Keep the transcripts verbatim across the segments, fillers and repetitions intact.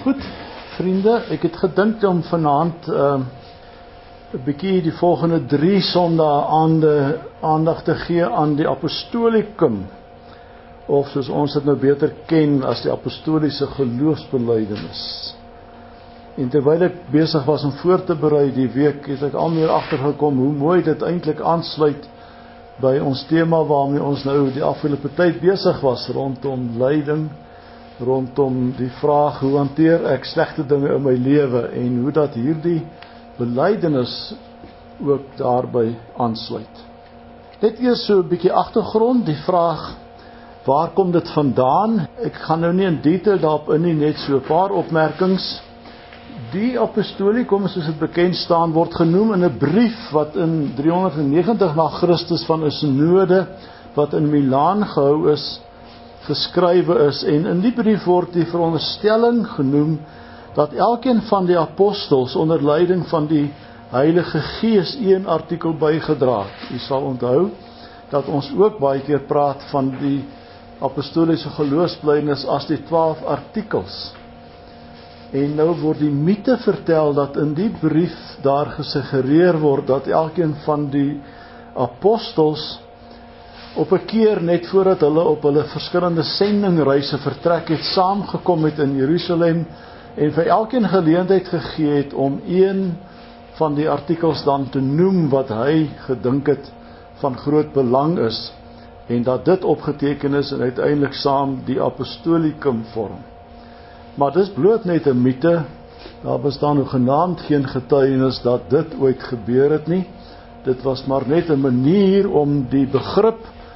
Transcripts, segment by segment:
Goed, vriende, ek het gedink om vanaand uh, 'n bietjie die volgende drie sondae aande aandag te gee aan die apostolikum, of soos ons dit nou beter ken as die apostoliese geloofsbelijdenis. En terwyl ek besig was om voor te berei die week, het ek al meer agtergekom hoe mooi dit eintlik aansluit by ons tema waarmee ons nou die afgelope tyd besig was, rondom lyding, rondom die vraag, hoe hanteer ek slegte dinge in my lewe, en hoe dat hierdie belydenis ook daarby aansluit. Net eers so 'n bietjie agtergrond, die vraag, waar kom dit vandaan? Ek gaan nou nie in detail daarop in nie, net so 'n paar opmerkings. Die apostolikum, soos dit bekend staan, word genoem in 'n brief wat in driehonderdnegentig na Christus van 'n synode wat in Milaan gehou is, geskrywe is, en in die brief word die veronderstelling genoem dat elkeen van die apostels onder leiding van die Heilige Gees een artikel bygedra het. U sal onthou dat ons ook baie keer praat van die apostoliese geloofsbelijdenis as die twaalf artikels. En nou word die mite vertel dat in die brief daar gesuggereer word dat elkeen van die apostels op 'n keer net voordat hulle op hulle verskillende sendingreise vertrek het, saamgekom het in Jerusalem en vir elkeen geleentheid gegee het om een van die artikels dan te noem wat hy gedink het van groot belang is, en dat dit opgeteken is en uiteindelik saam die apostolikum vorm. Maar dis bloot net 'n mite. Daar bestaan hoegenaamd geen getuienis dat dit ooit gebeur het nie. Dit was maar net 'n manier om die begrip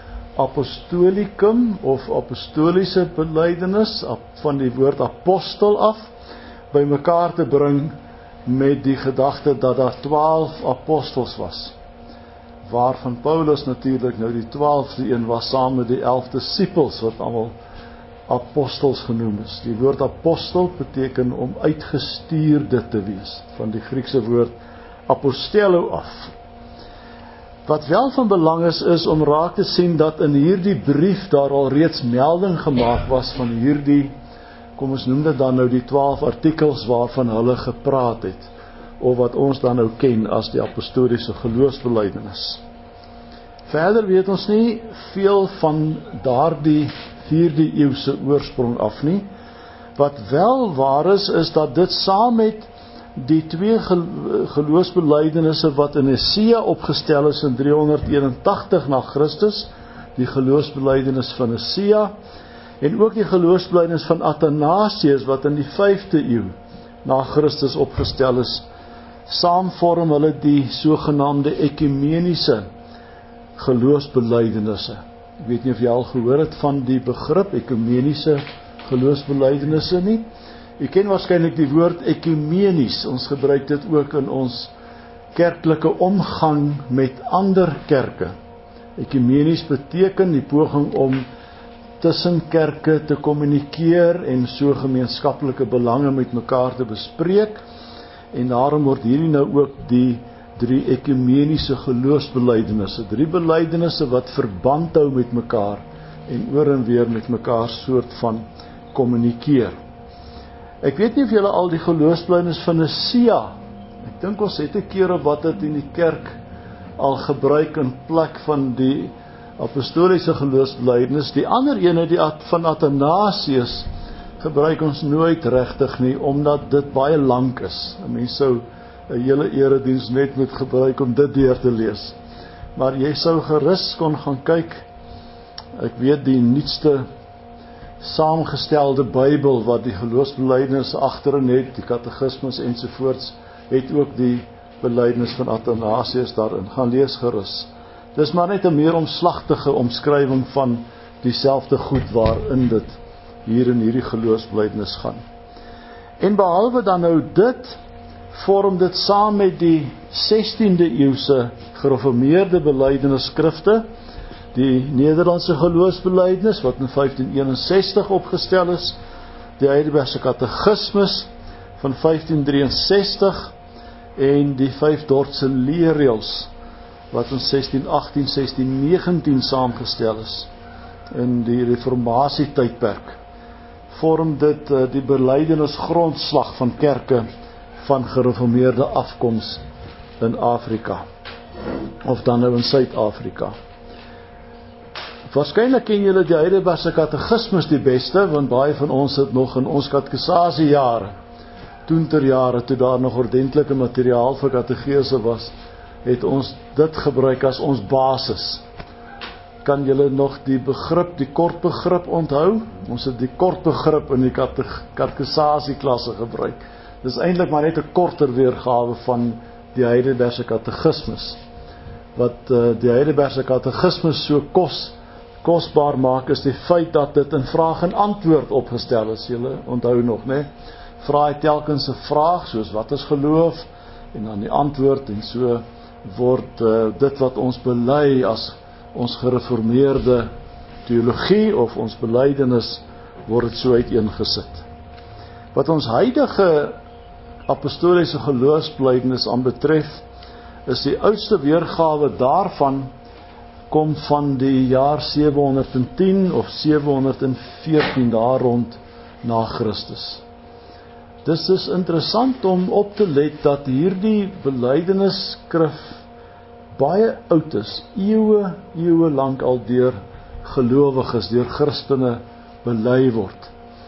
apostolikum of apostoliese belydenis van die woord apostel af by mekaar te bring met die gedagte dat daar twaalf apostels was, waarvan Paulus natuurlik nou die twaalfde een was, saam met die elf disippels wat almal apostels genoem is. Die woord apostel beteken om uitgestuurde te wees, van die Griekse woord apostello af. Wat wel van belang is, is om raak te sien dat in hierdie brief daar al reeds melding gemaak was van hierdie, kom ons noem dit dan nou die twaalf artikels waarvan hulle gepraat het, of wat ons dan nou ken as die apostoliese geloofsbelijdenis. Verder weet ons nie veel van daardie vierde eeuse oorsprong af nie. Wat wel waar is, is dat dit saam met die twee geloofsbelijdenisse wat in Nicea opgestel is in driehonderdeenentagtig na Christus, die geloofsbelijdenis van Nicea, en ook die geloofsbelijdenis van Athanasius wat in die vyfde eeu na Christus opgestel is, saam vorm hulle die sogenaamde ekumeniese geloofsbelijdenisse. Ek weet nie of jy al gehoor het van die begrip ekumeniese geloofsbelijdenisse nie. U ken waarskynlik die woord ekumenies. Ons gebruik dit ook in ons kerklike omgang met ander kerke. Ekumenies beteken die poging om tussen kerke te kommunikeer en so gemeenskaplike belange met mekaar te bespreek. En daarom word hierdie nou ook die drie ekumeniese geloofsbelijdenisse, drie belijdenisse wat verband hou met mekaar en oor en weer met mekaar soort van kommunikeer. Ek weet nie of julle al die geloofsbelijdenis van Nicea, ek dink ons het 'n keer op wat dit in die kerk al gebruik in plek van die apostoliese geloofsbelijdenis. Die ander ene, die van Athanasius, gebruik ons nooit regtig nie, omdat dit baie lank is. 'n Mens sou 'n hele erediens net moet gebruik om dit deur te lees. Maar jy sou gerus kon gaan kyk. Ek weet die nuutste saamgestelde Bybel wat die geloofsbelijdenis agterin het, die katekismes ensovoorts, het ook die belydenis van Athanasius daarin. Gaan lees gerus. Dis maar net 'n meer omslagtige omskrywing van dieselfde goed waarin dit hier in hierdie geloofsbelijdenis gaan. En behalwe dan nou dit, vorm dit saam met die sestiende eeuse gereformeerde belydenisskrifte, die Nederlandse geloofsbelijdenis wat in vyftien eenensestig opgestel is, die Heidelbergse katekismes van vyftien drieënsestig en die vyf Dordtse leerreëls wat in sestien agttien sestien negentien saamgestel is in die reformatie tydperk vorm dit uh, die belydenis grondslag van kerke van gereformeerde afkoms in Afrika, of dan nou in Suid-Afrika. Waarskynlik ken julle die Heidelbergse katekismus die beste, want baie van ons het nog in ons katekisasiejare, toenterjare, toe daar nog ordentlike materiaal vir katekese was, het ons dit gebruik as ons basis. Kan julle nog die begrip, die kort begrip onthou? Ons het die kort begrip in die katekisasieklasse gebruik. Dis eintlik maar net 'n korter weergawe van die Heidelbergse katekismus. Wat uh, die Heidelbergse katekismus so kos, kosbaar maak, is die feit dat dit in vraag en antwoord opgestel is. Julle onthou nog, né? Vra hy telkens 'n vraag, soos wat is geloof, en dan die antwoord, en so word uh, dit wat ons bely as ons gereformeerde teologie of ons belydenis, word dit so uiteengesit. Wat ons huidige apostoliese geloofsbelydenis aanbetref, is die oudste weergawe daarvan kom van die jaar sewe honderd en tien of sewe honderd en veertien daar rond na Christus. Dis is interessant om op te let dat hierdie belydenisskrif baie oud is, eeue, eeue lank al deur gelowiges, deur Christene bely word.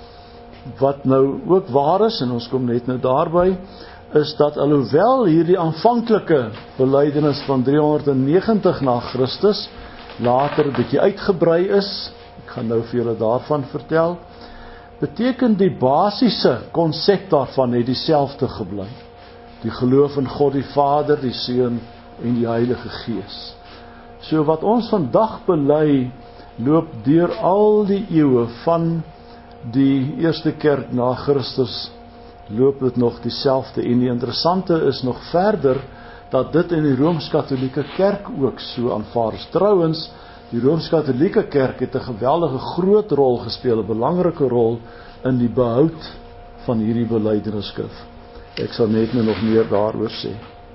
Wat nou ook waar is, en ons kom net nou daarby, is dat alhoewel hierdie aanvanklike belydenis van driehonderdnegentig na Christus later 'n bietjie uitgebrei is, ek gaan nou vir julle daarvan vertel, beteken die basiese konsep daarvan het dieselfde gebly. Die geloof in God die Vader, die Seun en die Heilige Gees. So wat ons vandag bely, loop deur al die eeue van die eerste kerk na Christus, loop dit nog dieselfde. En die interessante is nog verder, dat dit in die Rooms-Katholieke kerk ook so aanvaar is. Trouwens, die Rooms-Katholieke kerk het 'n geweldige groot rol gespeel, 'n belangrike rol in die behoud van hierdie belydenisskrif. Ek sal net nou nog meer daaroor sê.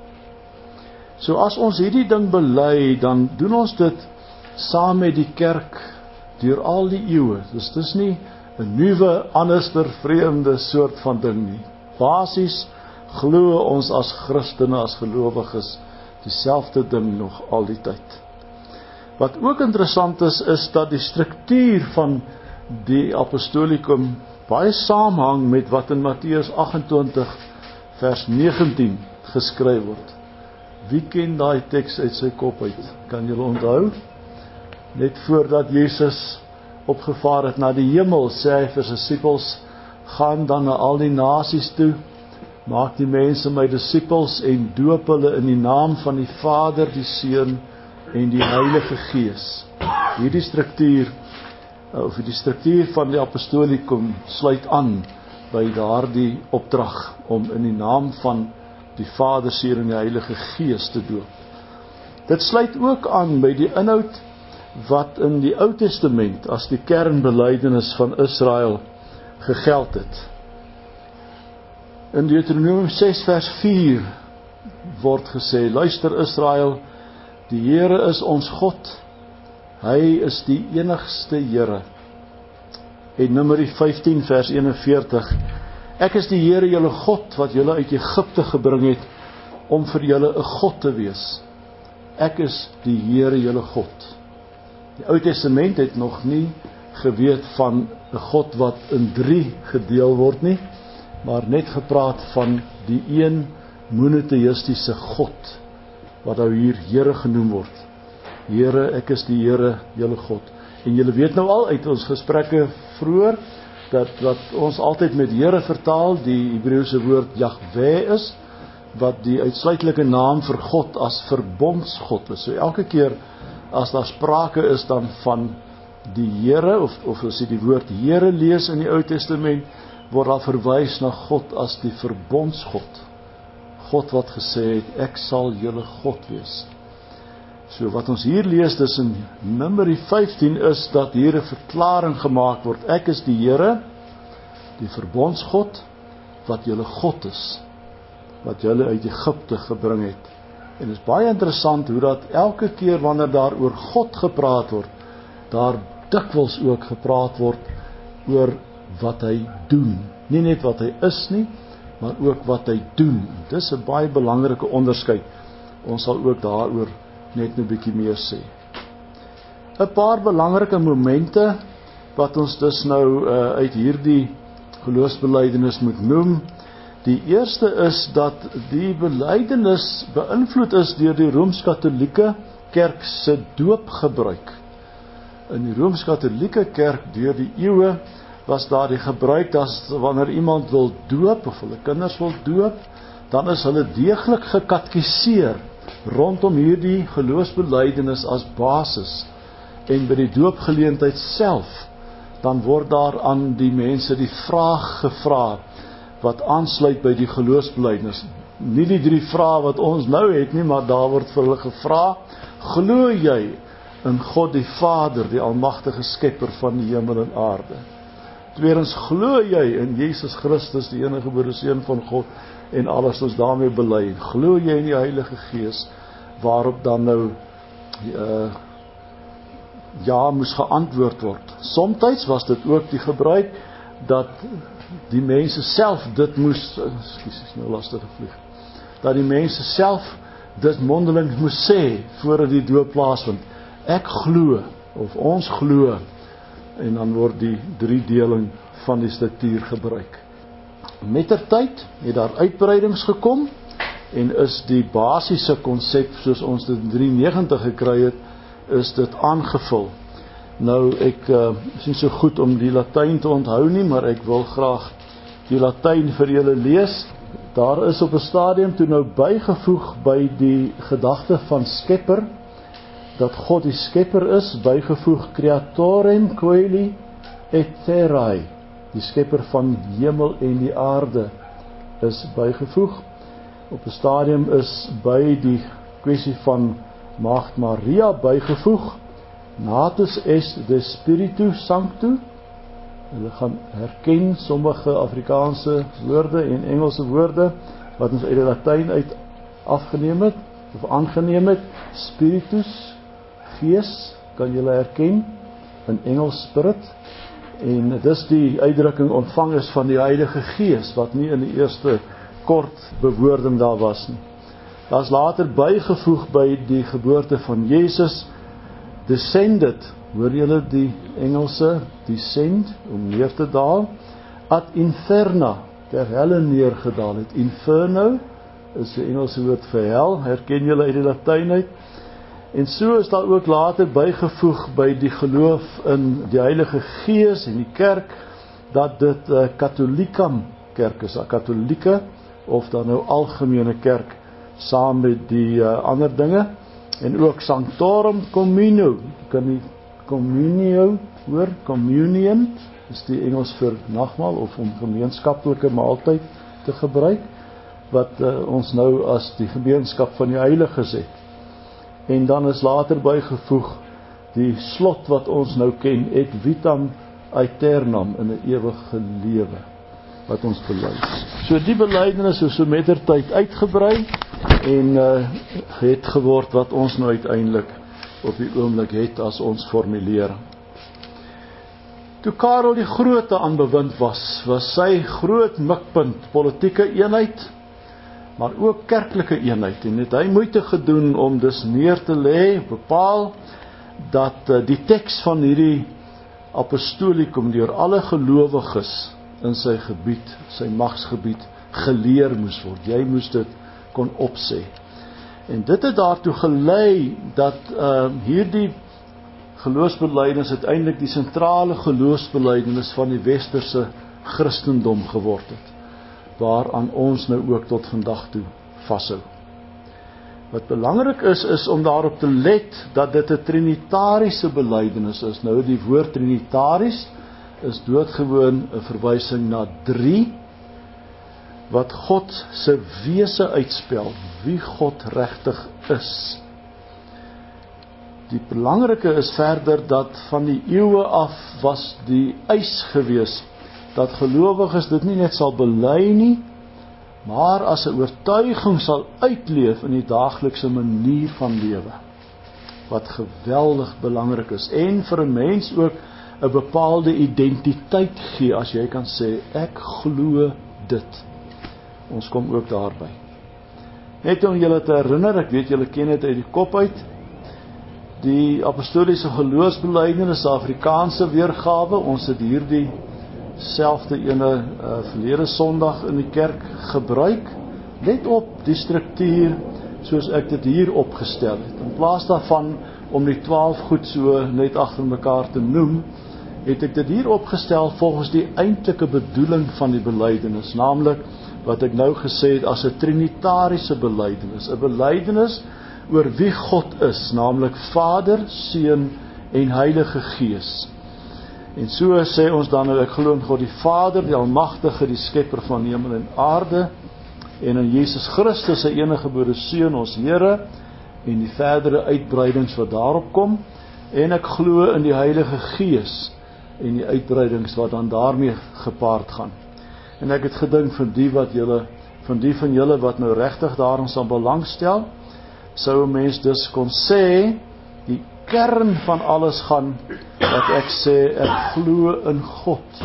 So as ons hierdie ding bely, dan doen ons dit saam met die kerk deur al die eeue. Dus dis nie 'n nuwe, anderster, vreemde soort van ding nie. Basies glo ons as Christene, as gelowiges, dieselfde ding nog al die tyd. Wat ook interessant is, is dat die struktuur van die apostolikum baie saamhang met wat in Matteus agt-en-twintig vers negentien geskryf word. Wie ken daai teks uit sy kop uit? Kan julle onthou? Net voordat Jesus opgevaar het na die hemel, sê hy vir sy disippels, gaan dan na al die nasies toe, maak die mense my disippels en doop hulle in die naam van die Vader, die Seun en die Heilige Gees. Hierdie struktuur, of die struktuur van die apostolikum sluit aan by daardie opdrag om in die naam van die Vader, Seun en die Heilige Gees te doop. Dit sluit ook aan by die inhoud wat in die Ou Testament as die kernbelydenis van Israel gegeld het. In Deuteronomium ses vers vier word gesê, luister Israel, die Here is ons God, hy is die enigste Here. En Numeri vyftien vers eenenveertig, ek is die Here julle God, wat julle uit Egipte gebring het, om vir julle 'n God te wees. Ek is die Here julle God. Die Ou Testament het nog nie geweet van 'n God wat in drie gedeel word nie, maar net gepraat van die een monoteistiese God, wat nou hier Here genoem word. Here, ek is die Here, julle God. En julle weet nou al uit ons gesprekke vroeër, dat wat ons altyd met Here vertaal, die Hebreëse woord Jahwe is, wat die uitsluitlike naam vir God as verbondsgod is. So elke keer as daar sprake is dan van die Here, of, of as jy die woord Here lees in die Ou Testament, word daar verwys na God as die verbondsgod. God wat gesê het, ek sal julle God wees. So wat ons hier lees, dis in Numeri vyftien, is dat hier 'n verklaring gemaak word. Ek is die Here, die verbondsgod, wat julle God is, wat julle uit Egipte gebring het. En dit is baie interessant hoe dat elke keer wanneer daar oor God gepraat word, daar dikwels ook gepraat word oor wat hy doen. Nie net wat hy is nie, maar ook wat hy doen. Dis 'n baie belangrike onderskeid. Ons sal ook daaroor net 'n bietjie meer sê. 'n Paar belangrike momente wat ons dus nou uh, uit hierdie geloofsbelijdenis moet noem. Die eerste is dat die belydenis beïnvloed is deur die Rooms-Katolieke Kerk se doopgebruik. In die Rooms-Katolieke Kerk deur die eeue was daar die gebruik dat wanneer iemand wil doop of hulle kinders wil doop, dan is hulle deeglik gekatkiseer rondom hierdie geloofsbelijdenis as basis. En by die doopgeleentheid self, dan word daar aan die mense die vraag gevra wat aansluit by die geloofsbelijdenis. Nie die drie vrae wat ons nou het nie, maar daar word vir hulle gevra, glo jy in God die Vader, die almagtige skepper van die hemel en aarde? Tweedens, glo jy in Jesus Christus, die enige gebore Seun van God, en alles ons daarmee bely? Glo jy in die Heilige Gees? Waarop dan nou uh, ja moes geantwoord word. Somtyds was dit ook die gebruik dat die mense self dit moes, ekskuus, is nou lastige vlieg, dat die mense self dit mondeling moes sê voordat die doop plaasvind. Ek glo, of ons glo, en dan word die driedeling van die struktuur gebruik. Mettertyd het daar uitbreidings gekom en is die basiese konsep soos ons dit in drie negentig gekry het, is dit aangevul. Nou ek uh, is nie so goed om die Latyn te onthou nie, maar ek wil graag die Latyn vir julle lees. Daar is op 'n stadium toe nou bygevoeg by die gedagte van skepper, dat God die skepper is, bygevoeg creatorem coeli et terrae, die skepper van hemel en die aarde is bygevoeg. Op 'n stadium is by die kwessie van Maagd Maria bygevoeg, natus est de Spiritu Sanctu. Hulle gaan herken sommige Afrikaanse woorde en Engelse woorde wat ons uit die Latyn uit afgeneem het of aangeneem het. Spiritus, gees, kan julle herken in Engels spirit, en dis die uitdrukking ontvang is van die Heilige Gees wat nie in die eerste kort bewoording daar was nie. Daar is later bygevoeg by die geboorte van Jesus, descended, hoor julle die Engelse, descend, om neer te daal, ad inferna, ter helle neergedaal het. Inferno is die Engelse woord vir hel, herken julle uit die Latyn uit. En so is daar ook later bygevoeg by die geloof in die Heilige Gees en die kerk, dat dit 'n uh, katholikam kerk is, 'n katholieke, of dan nou algemene kerk, saam met die uh, ander dinge, en ook sanctorum communio, kan die communio hoor, communion, is die Engels vir nagmaal, of om gemeenskaplike maaltyd te gebruik, wat uh, ons nou as die gemeenskap van die heiliges het. En dan is later bygevoeg die slot wat ons nou ken, et vitam aeternam, in 'n ewige lewe, wat ons bely. So die belydenis is so mettertyd uitgebrei, en uh, het geword wat ons nou uiteindelik op die oomblik het as ons formulering. Toe Karel die Grote aan bewind was, was sy groot mikpunt politieke eenheid, maar ook kerklike eenheid, en het hy moeite gedoen om dus neer te lê, bepaal, dat uh, die teks van hierdie apostolikum deur alle gelowiges in sy gebied, sy magsgebied, geleer moes word. Jy moes dit kon opsê. En dit het daartoe gelei dat uh, hierdie geloofsbelijdenis uiteindelik die sentrale geloofsbelijdenis van die westerse Christendom geword het, waaraan ons nou ook tot vandag toe vashou. Wat belangrik is, is om daarop te let dat dit 'n trinitariese belydenis is. Nou die woord trinitaris is doodgewoon 'n verwysing na drie, wat God se wese uitspel, wie God regtig is. Die belangrike is verder dat van die eeue af was die eis gewees, dat gelowiges dit nie net sal bely nie, maar as 'n oortuiging sal uitleef in die daaglikse manier van lewe, wat geweldig belangrik is, en vir 'n mens ook 'n bepaalde identiteit gee as jy kan sê, ek glo dit. Ons kom ook daarby. Net om julle te herinner, ek weet julle ken dit uit die kop uit, die apostoliese geloofsbelijdenis, Afrikaanse weergawe, ons het hierdie selfde ene uh, verlede Sondag in die kerk gebruik, let op die struktuur soos ek dit hier opgestel het. In plaas daarvan om die twaalf goed so net agter mekaar te noem, het ek dit hier opgestel volgens die eintlike bedoeling van die belydenis, naamlik wat ek nou gesê het as 'n trinitariese belydenis, 'n belydenis oor wie God is, naamlik Vader, Seun en Heilige Gees. En so sê ons dan, ek glo in God die Vader, die Almagtige, die Skepper van hemel en aarde, en in Jesus Christus, sy eniggebore Seun, ons Here, en die verdere uitbreidings wat daarop kom, en ek glo in die Heilige Gees, en die uitbreidings wat dan daarmee gepaard gaan. En ek het gedink van die wat julle, van die van julle wat nou regtig daarin sal belangstel, sou 'n mens dus kon sê, die kern van alles gaan, dat ek sê, ek glo in God.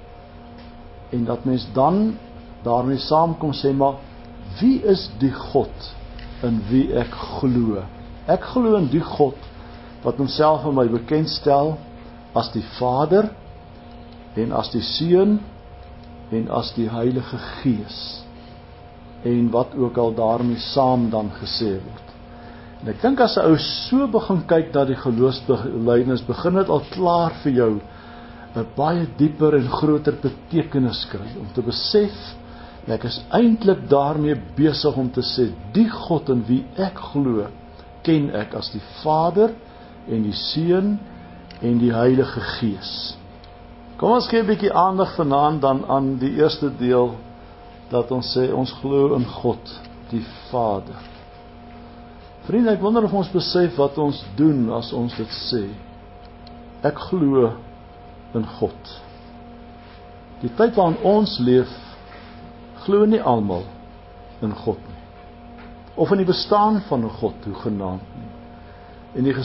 En dat mens dan daarmee saamkom sê, maar wie is die God in wie ek glo? Ek glo in die God wat homself aan my bekendstel as die Vader en as die Seun en as die Heilige Gees. En wat ook al daarmee saam dan gesê word. En ek dink as 'n ou so begin kyk na die geloofsbelijdenis, begin dit al klaar vir jou 'n baie dieper en groter betekenis kry, om te besef, ek is eintlik daarmee besig om te sê, die God in wie ek glo, ken ek as die Vader en die Seun en die Heilige Gees. Kom ons gee 'n bietjie aandag vanaand dan aan die eerste deel, dat ons sê, ons glo in God, die Vader. Vriende, ek wonder of ons besef wat ons doen as ons dit sê. Ek glo in God. Die tyd waarin ons leef, glo nie almal in God nie. Of in die bestaan van 'n God, hoegenaamd nie. In die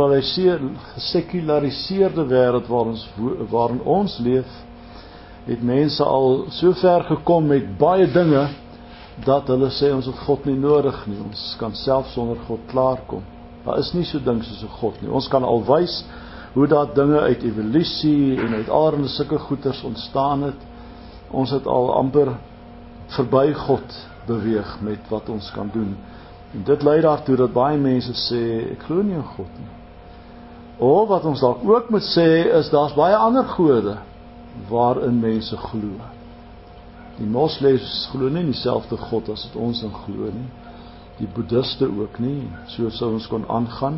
gesekulariseerde wêreld waar ons, waarin ons leef, het mense al so ver gekom met baie dinge, dat hulle sê ons het God nie nodig nie, ons kan self sonder God klaarkom. Daar is nie so ding soos 'n God nie. Ons kan al wys hoe dat dinge uit evolusie en uit allerlei sulke goeters ontstaan het. Ons het al amper verby God beweeg met wat ons kan doen. En dit lei daartoe dat baie mense sê, ek glo nie in God nie. Of wat ons dalk ook moet sê, is daar's baie ander gode waarin mense glo. Die moslems glo nie in dieselfde God as wat ons in glo nie. Die boeddhiste ook nie. So sou ons kon aangaan.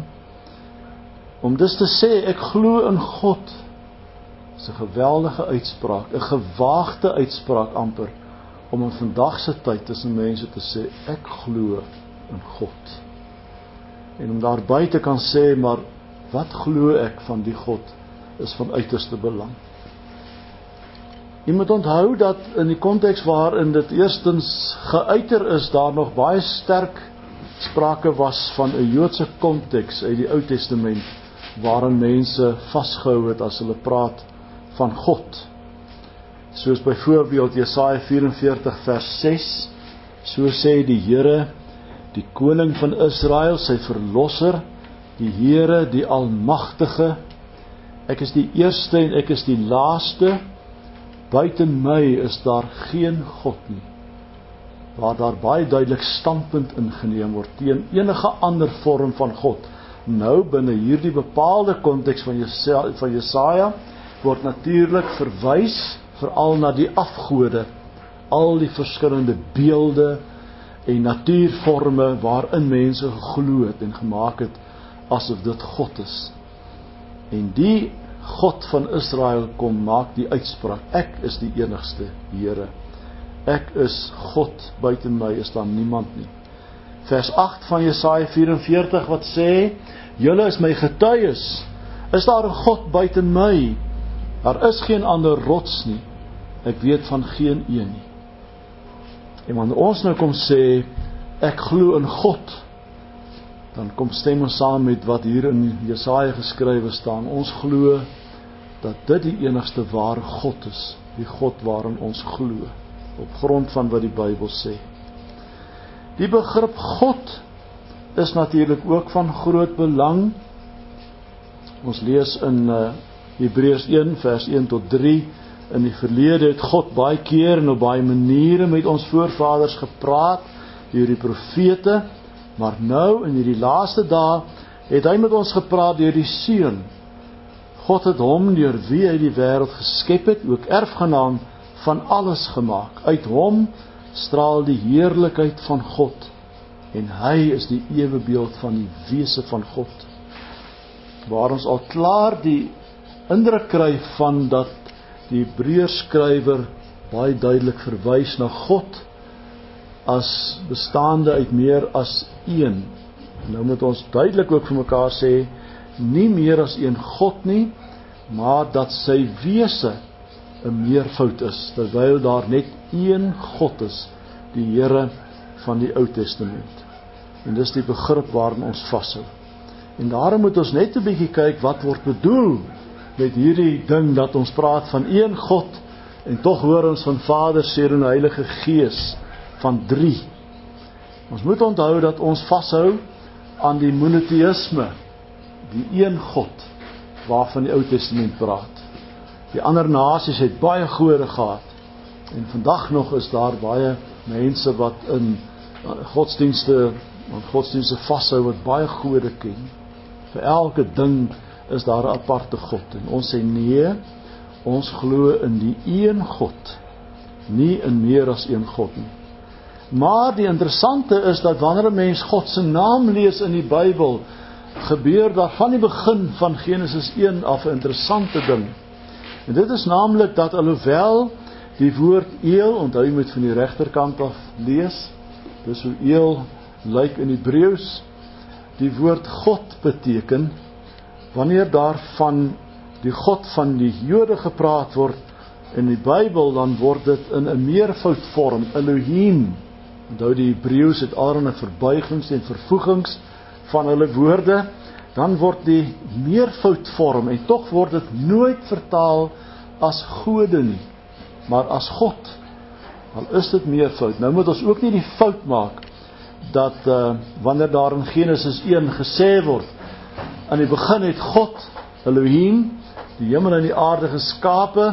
Om dus te sê, ek glo in God, is 'n geweldige uitspraak, 'n gewaagde uitspraak amper, om in vandag se tyd tussen mense te sê, ek glo in God. En om daar buite kan sê, maar wat glo ek van die God, is van uiterste belang. Jy moet onthou dat in die konteks waarin dit eerstens geuiter is, daar nog baie sterk sprake was van 'n Joodse konteks uit die Ou Testament, waarin mense vasgehou het as hulle praat van God. Soos byvoorbeeld Jesaja vyf-en-veertig vers ses, so sê die Here, die koning van Israel, sy verlosser, die Here, die Almagtige, ek is die eerste en ek is die laaste, buiten my is daar geen God nie. Waar daar baie duidelik standpunt ingeneem word teen enige ander vorm van God. Nou binne hierdie bepaalde konteks van Jesaja, van Jesaja word natuurlik verwys veral na die afgode, al die verskillende beelde en natuurvorme waarin mense geglo het en gemaak het asof dit God is. En die God van Israel kom maak die uitspraak, ek is die enigste Here. Ek is God, buiten my is daar niemand nie. Vers agt van Jesaja vyf-en-veertig wat sê, julle is my getuies, is daar 'n God buiten my? Daar is geen ander rots nie, ek weet van geen een nie. En wanneer ons nou kom sê, ek glo in God, dan kom stem ons saam met wat hier in Jesaja geskrywe staan. Ons glo dat dit die enigste ware God is, die God waarin ons glo, op grond van wat die Bybel sê. Die begrip God is natuurlik ook van groot belang. Ons lees in uh, Hebreërs een vers een tot drie, in die verlede het God baie keer en op baie maniere met ons voorvaders gepraat, deur die profete, maar nou in hierdie laaste dae het hy met ons gepraat deur die Seun. God het hom deur wie hy die wêreld geskep het, ook erfgenaam van alles gemaak. Uit hom straal die heerlikheid van God, en hy is die ewebeeld van die wese van God. Waar ons al klaar die indruk kry van dat die Hebreërskrywer baie duidelik verwys na God as bestaande uit meer as een. Nou moet ons duidelik ook vir mekaar sê, nie meer as een God nie, maar dat sy wese 'n meervoud is, terwyl daar net een God is, die Here van die Ou Testament. En dis die begrip waarin ons vashou. En daarom moet ons net 'n bietjie kyk wat word bedoel met hierdie ding dat ons praat van een God en tog hoor ons van Vader, Seun en Heilige Gees van drie. Ons moet onthou dat ons vashou aan die monoteïsme, die een God waarvan die Ou Testament praat. Die ander nasies het baie gode gehad, en vandag nog is daar baie mense wat in godsdienste, godsdienste vashou wat baie gode ken. Vir elke ding is daar 'n aparte God, en ons sê nee, ons glo in die een God, nie in meer as een God nie. Maar die interessante is dat wanneer 'n mens God se naam lees in die Bybel, gebeur daar van die begin van Genesis een af 'n interessante ding. En dit is naamlik dat alhoewel die woord eel, onthou jy moet van die regterkant af lees, dis hoe eel lyk in Hebreëus, die woord God beteken, wanneer daar van die God van die Jode gepraat word in die Bybel, dan word dit in 'n meervoudvorm, Elohim. Onthou die Hebreëus het allerlei verbuigings en vervoegings van hulle woorde, dan word die meervoudvorm, en tog word dit nooit vertaal as gode nie, maar as God. Al is dit meervoud. Nou moet ons ook nie die fout maak dat uh, wanneer daar in Genesis een gesê word, aan die begin het God, Elohim, die hemel en die aarde geskape,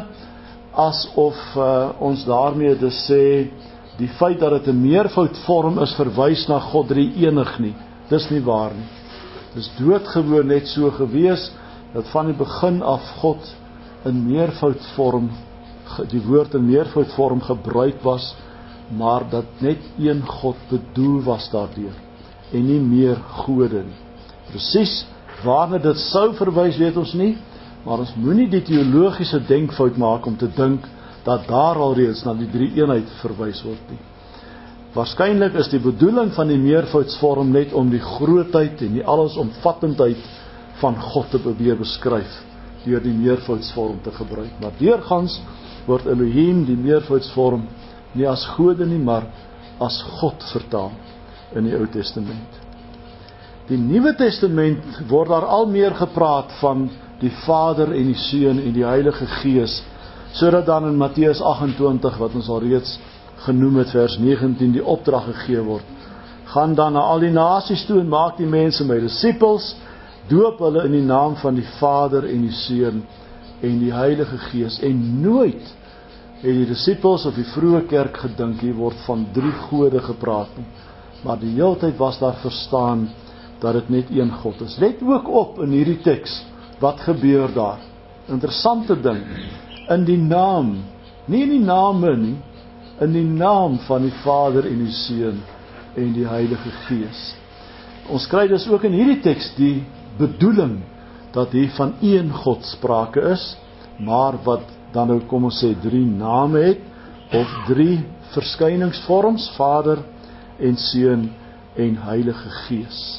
asof uh, ons daarmee dus sê, die feit dat dit 'n meervoudvorm is, verwys na God drie enig nie. Dis nie waar nie. Dis doodgewoon net so gewees, dat van die begin af God in meervoudvorm, die woord in meervoudvorm gebruik was, maar dat net een God bedoel was daardeur, en nie meer gode nie. Presies waarna dit sou verwys, weet ons nie, maar ons moenie die teologiese denkfout maak om te dink dat daar alreeds na die drie eenheid verwys word nie. Waarskynlik is die bedoeling van die meervoudsvorm net om die grootheid en die allesomvattendheid van God te probeer beskryf deur die meervoudsvorm te gebruik. Maar deurgangs word Elohim, die meervoudsvorm, nie as gode nie, maar as God vertaal in die Ou Testament. Die Nuwe Testament word daar al meer gepraat van die Vader en die Seun en die Heilige Gees, sodat dan in Matteus agt-en-twintig, wat ons al reeds genoem het, vers negentien, die opdrag gegee word. Gaan dan na al die nasies toe en maak die mense my disippels, doop hulle in die naam van die Vader en die Seun en die Heilige Gees. En nooit het die disippels of die vroeë kerk gedink hier word van drie gode gepraat nie, maar die heeltyd was daar verstaan dat dit net een God is. Let ook op in hierdie teks, wat gebeur daar? Interessante ding, in die naam, nie in die name nie, in die naam van die Vader en die Seun en die Heilige Gees. Ons kry dus ook in hierdie teks die bedoeling dat hier van een God sprake is, maar wat dan nou, kom ons sê, drie name het, of drie verskyningsvorms, Vader en Seun en Heilige Gees.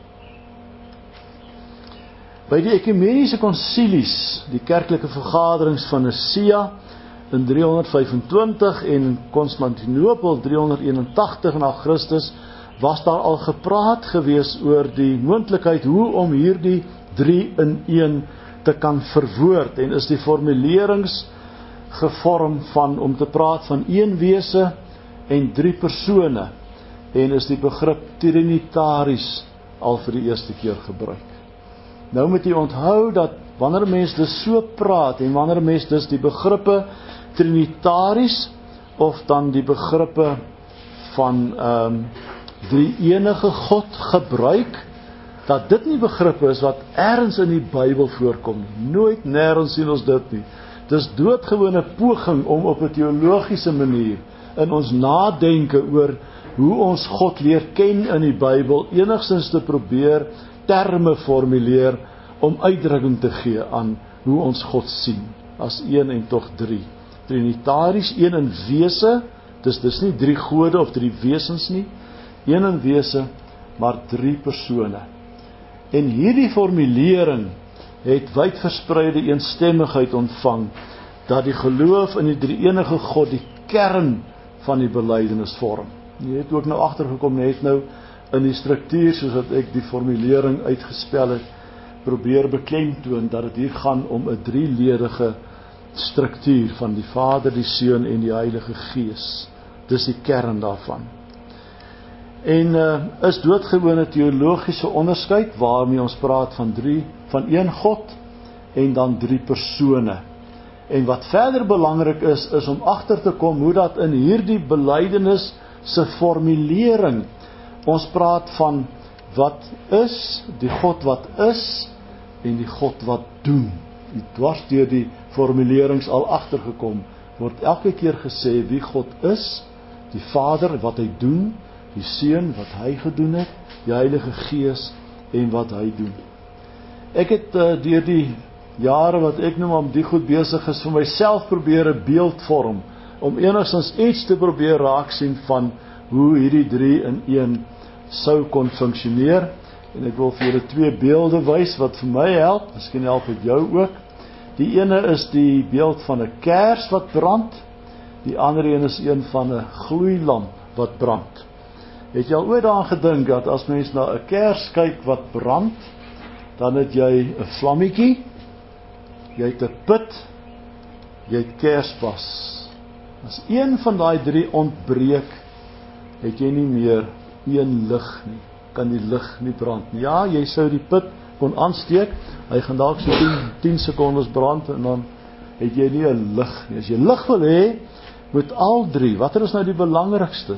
By die ekumeniese konsilies, die kerklike vergaderings van Nicea in driehonderd vyfentwintig en in Konstantinopel driehonderd eenentagtig na Christus, was daar al gepraat gewees oor die moontlikheid hoe om hierdie drie in een te kan verwoord, en is die formulerings gevorm van om te praat van een wese en drie persone, en is die begrip trinitaris al vir die eerste keer gebruik. Nou moet jy onthou dat wanneer mens dus so praat, en wanneer mens dus die begrippe trinitaris, of dan die begrippe van um, drie enige God gebruik, dat dit nie begrippe is wat ergens in die Bybel voorkom nie. Nooit nêrens sien ons dit nie. Dis doodgewone poging om op 'n teologiese manier in ons nadenke oor hoe ons God leer ken in die Bybel, enigstens te probeer terme formuleer om uitdrukking te gee aan hoe ons God sien, as een en tog drie. Trinitaris, een in wese, dis dis nie drie gode of drie wesens nie, een in wese, maar drie persone. En hierdie formulering het wyd verspreide eensstemmigheid ontvang, dat die geloof in die drie enige God die kern van die belydenis vorm. Jy het ook nou agtergekom, net nou in die struktuur, soos wat ek die formulering uitgespel het, probeer beklemtoon dat dit hier gaan om 'n drieledige struktuur van die Vader, die Seun en die Heilige Gees. Dis die kern daarvan. En uh, is doodgewone teologiese onderskeid waarmee ons praat van drie, van een God en dan drie persone. En wat verder belangrik is, is om agter te kom hoe dat in hierdie belydenis se formulering ons praat van wat is, die God wat is en die God wat doen. Die dwars deur die formulerings al agtergekom, word elke keer gesê wie God is, die Vader wat hy doen, die Seun wat hy gedoen het, die Heilige Gees en wat hy doen. Ek het uh, deur die jare wat ek nou om die goed besig is, vir myself probeer 'n beeld vorm, om enigstens iets te probeer raak sien van hoe hierdie drie in een sou kon funksioneer. En ek wil vir julle twee beelde wys wat vir my help, miskien help dit jou ook. Die ene is die beeld van 'n kers wat brand, die ander een is een van 'n gloeilamp wat brand. Het jy al ooit daaraan gedink dat as mens na 'n kers kyk wat brand, dan het jy 'n vlammetjie, jy het 'n put, jy het kerspas. As een van daai drie ontbreek, het jy nie meer een lig nie, kan die lig nie brand nie. Ja, jy sou die put kon aansteek, hy gaan dalk so tien sekondes brand en dan het jy nie 'n lig nie. As jy lig wil hê, moet al drie, watter is nou die belangrikste?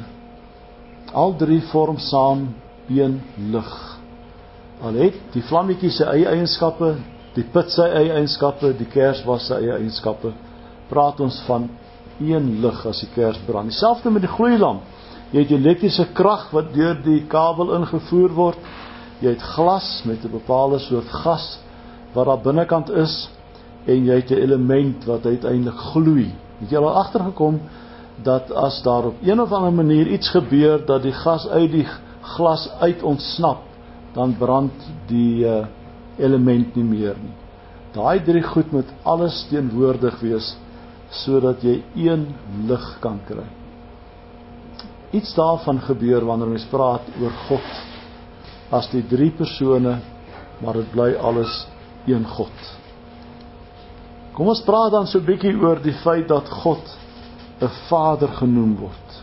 Al drie vorm saam een lig. Al het die vlammetjie sy eie eienskappe, die put sy eie eienskappe, die kers was sy eie eienskappe, praat ons van een lig as die kers brand. Dieselfde met die gloeilamp. Jy het elektriese krag wat deur die kabel ingevoer word, jy het glas met 'n bepaalde soort gas wat daar binnekant is, en jy het 'n element wat uiteindelik gloei. Het jy al agtergekom dat as daar op een of ander manier iets gebeur, dat die gas uit die glas uit ontsnap, dan brand die uh, element nie meer nie. Daai drie goed moet alles teenwoordig wees, sodat jy een lig kan kry. Iets daarvan gebeur wanneer ons praat oor God, as die drie persone, maar dit bly alles een God. Kom ons praat dan so 'n bietjie oor die feit dat God 'n Vader genoem word.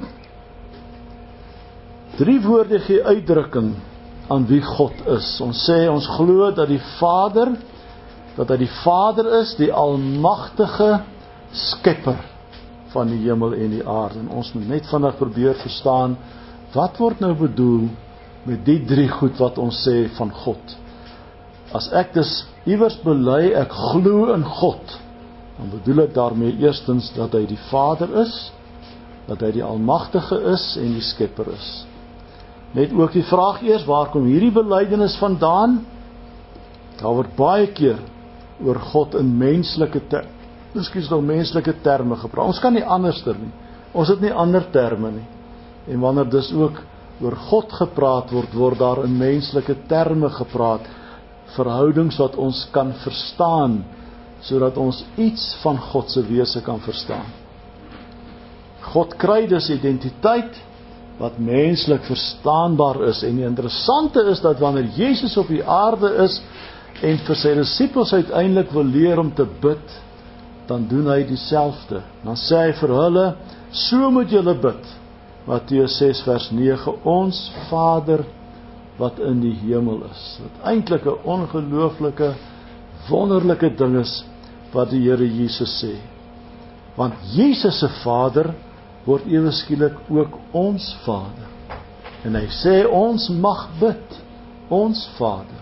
Drie woorde gee uitdrukking aan wie God is. Ons sê, ons glo dat die Vader, dat hy die Vader is, die almagtige skepper van die hemel en die aarde. En ons moet net vandag probeer verstaan, wat word nou bedoel met die drie goed wat ons sê van God. As ek dus iewers bely, ek glo in God, dan bedoel ek daarmee eerstens dat hy die Vader is, dat hy die almagtige is en die skepper is. Net ook die vraag eers, waar kom hierdie belydenis vandaan? Daar word baie keer oor God in menslike terme, miskien nog menslike terme gepraat. Ons kan nie anderster nie. Ons het nie ander terme nie. En wanneer dus ook oor God gepraat word, word daar in menslike terme gepraat, verhoudings wat ons kan verstaan, sodat ons iets van God se wese kan verstaan. God kry dus identiteit wat menslik verstaanbaar is, en die interessante is dat wanneer Jesus op die aarde is, en vir sy disippels uiteindelik wil leer om te bid, dan doen hy dieselfde. Dan sê hy vir hulle, so moet julle bid. Matteus ses vers nege, ons Vader wat in die hemel is. Wat eintlik 'n ongelooflike, wonderlike ding is, wat die Here Jesus sê. Want Jesus se Vader word ewe skielik ook ons Vader. En hy sê, ons mag bid, ons Vader,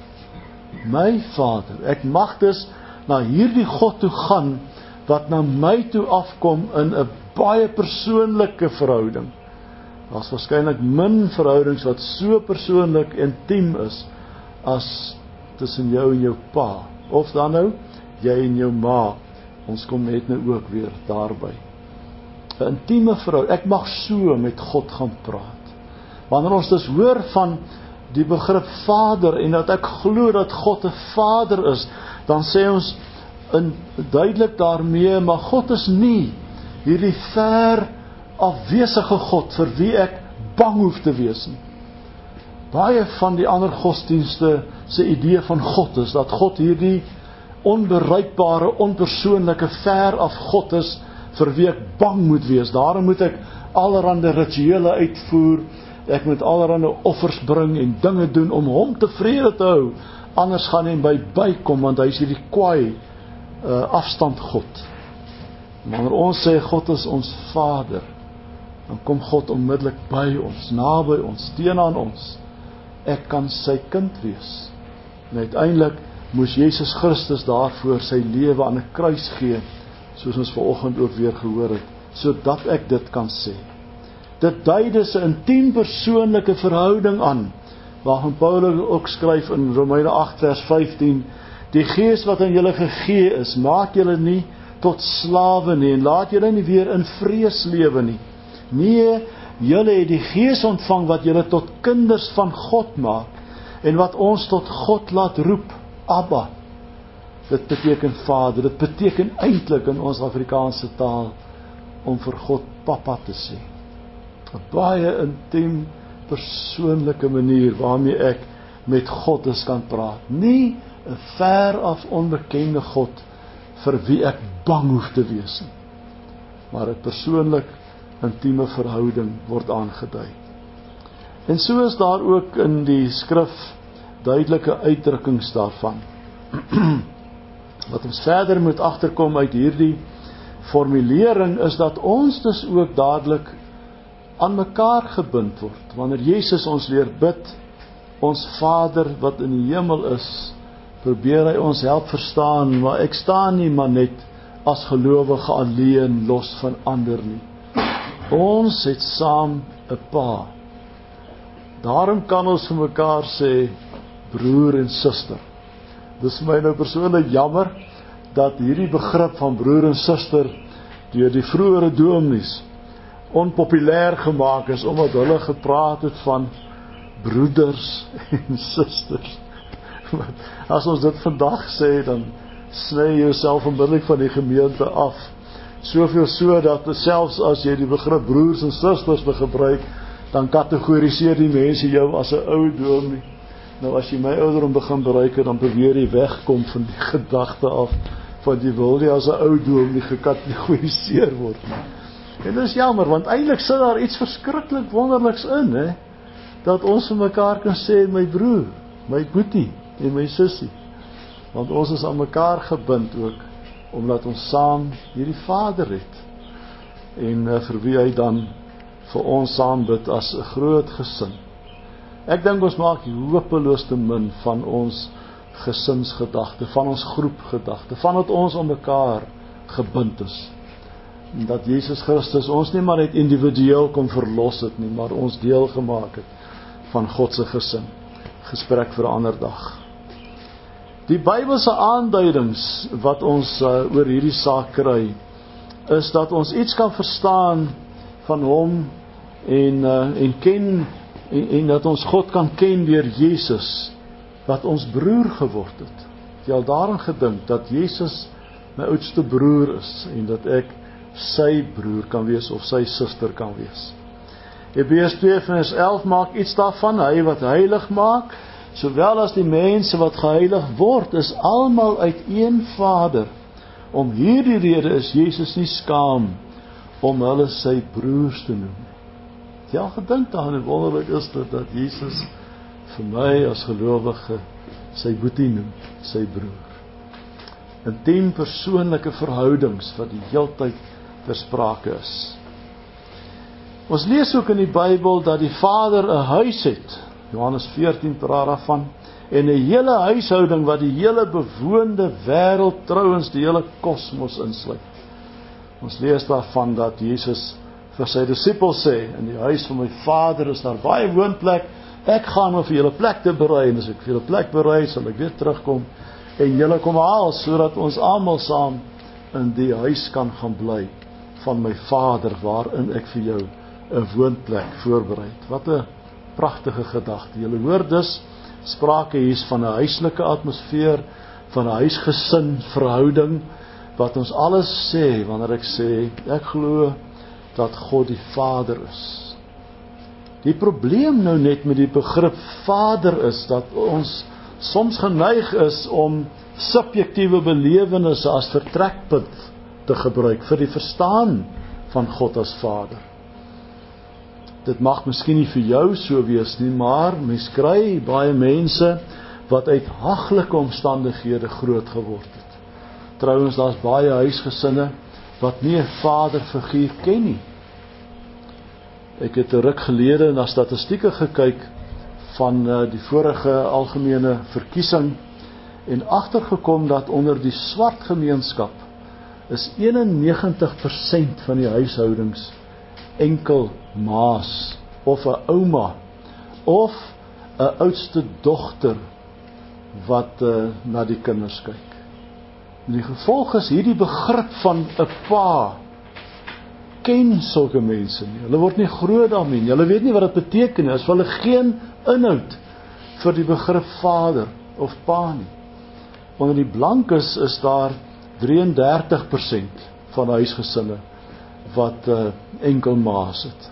my Vader. Ek mag dus na hierdie God toe gaan, wat na my toe afkom in 'n baie persoonlike verhouding. Daar's waarskynlik min verhoudings wat so persoonlik intiem is, as tussen jou en jou pa, of dan nou, jy en jou ma. Ons kom net nou ook weer daarby. 'n Intieme verhouding, ek mag so met God gaan praat. Wanneer ons dus hoor van die begrip Vader, en dat ek glo dat God 'n Vader is, dan sê ons in duidelik daarmee, maar God is nie hierdie ver afwesige God vir wie ek bang hoef te wees nie. Baie van die ander godsdienste se idee van God is dat God hierdie onbereikbare, onpersoonlike, ver af God is vir wie ek bang moet wees. Daarom moet ek allerhande rituele uitvoer, ek moet allerhande offers bring en dinge doen om hom tevrede te hou. Anders gaan hy by bykom, want hy is hierdie kwaai uh, afstand God. Wanneer ons sê God is ons Vader, dan kom God onmiddellik by ons, naby ons, teenoor ons. Ek kan sy kind wees. En uiteindelik moes Jesus Christus daarvoor sy lewe aan 'n kruis gee, soos ons vanoggend ook weer gehoor het, sodat ek dit kan sê. Dit dui dus 'n intiem persoonlike verhouding aan, waarvan Paulus ook skryf in Romeine agt vers vyftien, die Gees wat aan julle gegee is, maak julle nie tot slawe nie, en laat julle nie weer in vrees lewe nie. Nee, julle het die Gees ontvang wat julle tot kinders van God maak, en wat ons tot God laat roep, Abba. Dit beteken Vader, dit beteken eintlik in ons Afrikaanse taal, om vir God Papa te sê. 'n Baie intiem, persoonlike manier waarmee ek met God is kan praat. Nie 'n ver af onbekende God vir wie ek bang hoef te wees nie, maar 'n persoonlik intieme verhouding word aangedui. En so is daar ook in die skrif duidelike uitdrukkings daarvan. Wat ons verder moet agterkom uit hierdie formulering is dat ons dus ook dadelik aan mekaar gebind word. Wanneer Jesus ons leer bid, ons Vader wat in die hemel is, probeer hy ons help verstaan, maar ek staan nie maar net as gelowige alleen los van ander nie. Ons het saam 'n Pa. Daarom kan ons vir mekaar sê broer en suster. Dis vir my nou persoonlik jammer dat hierdie begrip van broer en suster deur die vroeëre dominees onpopulêr gemaak is, omdat hulle gepraat het van broeders en susters. As ons dit vandag sê, dan sny jy jouself onmiddellik van die gemeente af. Soveel so dat selfs as jy die begrip broers en susters gebruik, dan kategoriseer die mense jou as 'n ou dominee. Nou as jy my ouderdom begin bereik, dan beweer jy wegkom van die gedagte af van jy wil nie as 'n ou dominee gekategoriseer word nie. En dit is jammer, want eintlik sit daar iets verskriklik wonderliks in, hè? Dat ons vir mekaar kan sê, my broer, my boetie en my sussie. Want ons is aan mekaar gebind ook, omdat ons saam hierdie Vader het. En uh, vir wie hy dan vir ons saam bid as 'n groot gesin. Ek dink ons maak hopeloos te min van ons gesinsgedagte, van ons groepgedagte, van dat ons aan mekaar gebind is. En dat Jesus Christus ons nie maar net individueel kom verlos het nie, maar ons deel gemaak het van God se gesin. Gesprek vir 'n ander dag. Die Bybelse aanduidings wat ons uh, oor hierdie saak kry, is dat ons iets kan verstaan van hom en uh, en ken en, en dat ons God kan ken deur Jesus wat ons broer geword het. Jy al daaraan gedink dat Jesus my oudste broer is en dat ek sy broer kan wees of sy suster kan wees. Hebreërs twee vers elf maak iets daarvan, hy wat heilig maak, sowel as die mense wat geheilig word, is almal uit een Vader. Om hierdie rede is Jesus nie skaam om hulle sy broers te noem. Ja, gedink daaraan, hoe wonderlik is dit dat Jesus vir my as gelowige sy boetie noem, sy broer. Intiem persoonlike verhoudings wat die heeltyd ter sprake is. Ons lees ook in die Bybel dat die Vader 'n huis het. Johannes veertien praat daarvan. En 'n hele huishouding wat die hele bewoonde wêreld, trouens die hele kosmos insluit. Ons lees daarvan dat Jesus vir sy disippels sê, in die huis van my Vader is daar baie woonplek, ek gaan om vir julle plek te berei, en as ek vir julle plek berei, sal ek weer terugkom, en julle kom haal, sodat ons almal saam in die huis kan gaan bly, van my Vader, waarin ek vir jou 'n woonplek voorberei. Wat 'n pragtige gedagte. Julle hoor dus, sprake hier is van 'n huislike atmosfeer, van 'n huisgesin verhouding, wat ons alles sê, wanneer ek sê, ek glo dat God die Vader is. Die probleem nou net met die begrip Vader is, dat ons soms geneig is om subjektiewe belewennisse as vertrekpunt te gebruik, vir die verstaan van God as Vader. Dit mag miskien nie vir jou so wees nie, maar mens kry baie mense, wat uit haglike omstandighede groot geword het. Trouwens, daar's baie huisgesinne, wat nie 'n vaderfiguur ken nie. Ek het 'n ruk gelede na statistieke gekyk, van uh, die vorige algemene verkiesing, en agtergekom dat onder die swart gemeenskap, is eenennegentig persent van die huishoudings, enkel maas, of 'n ouma, of 'n oudste dogter, wat uh, na die kinders kyk. En die gevolg is, hierdie begrip van 'n pa, ken sulke mense nie, hulle word nie groot daarmee nie, hulle weet nie wat dit beteken, as hulle geen inhoud, vir die begrip vader, of pa nie. Onder die blankes is daar drieëndertig persent van huisgesinne, wat uh, enkel maas het,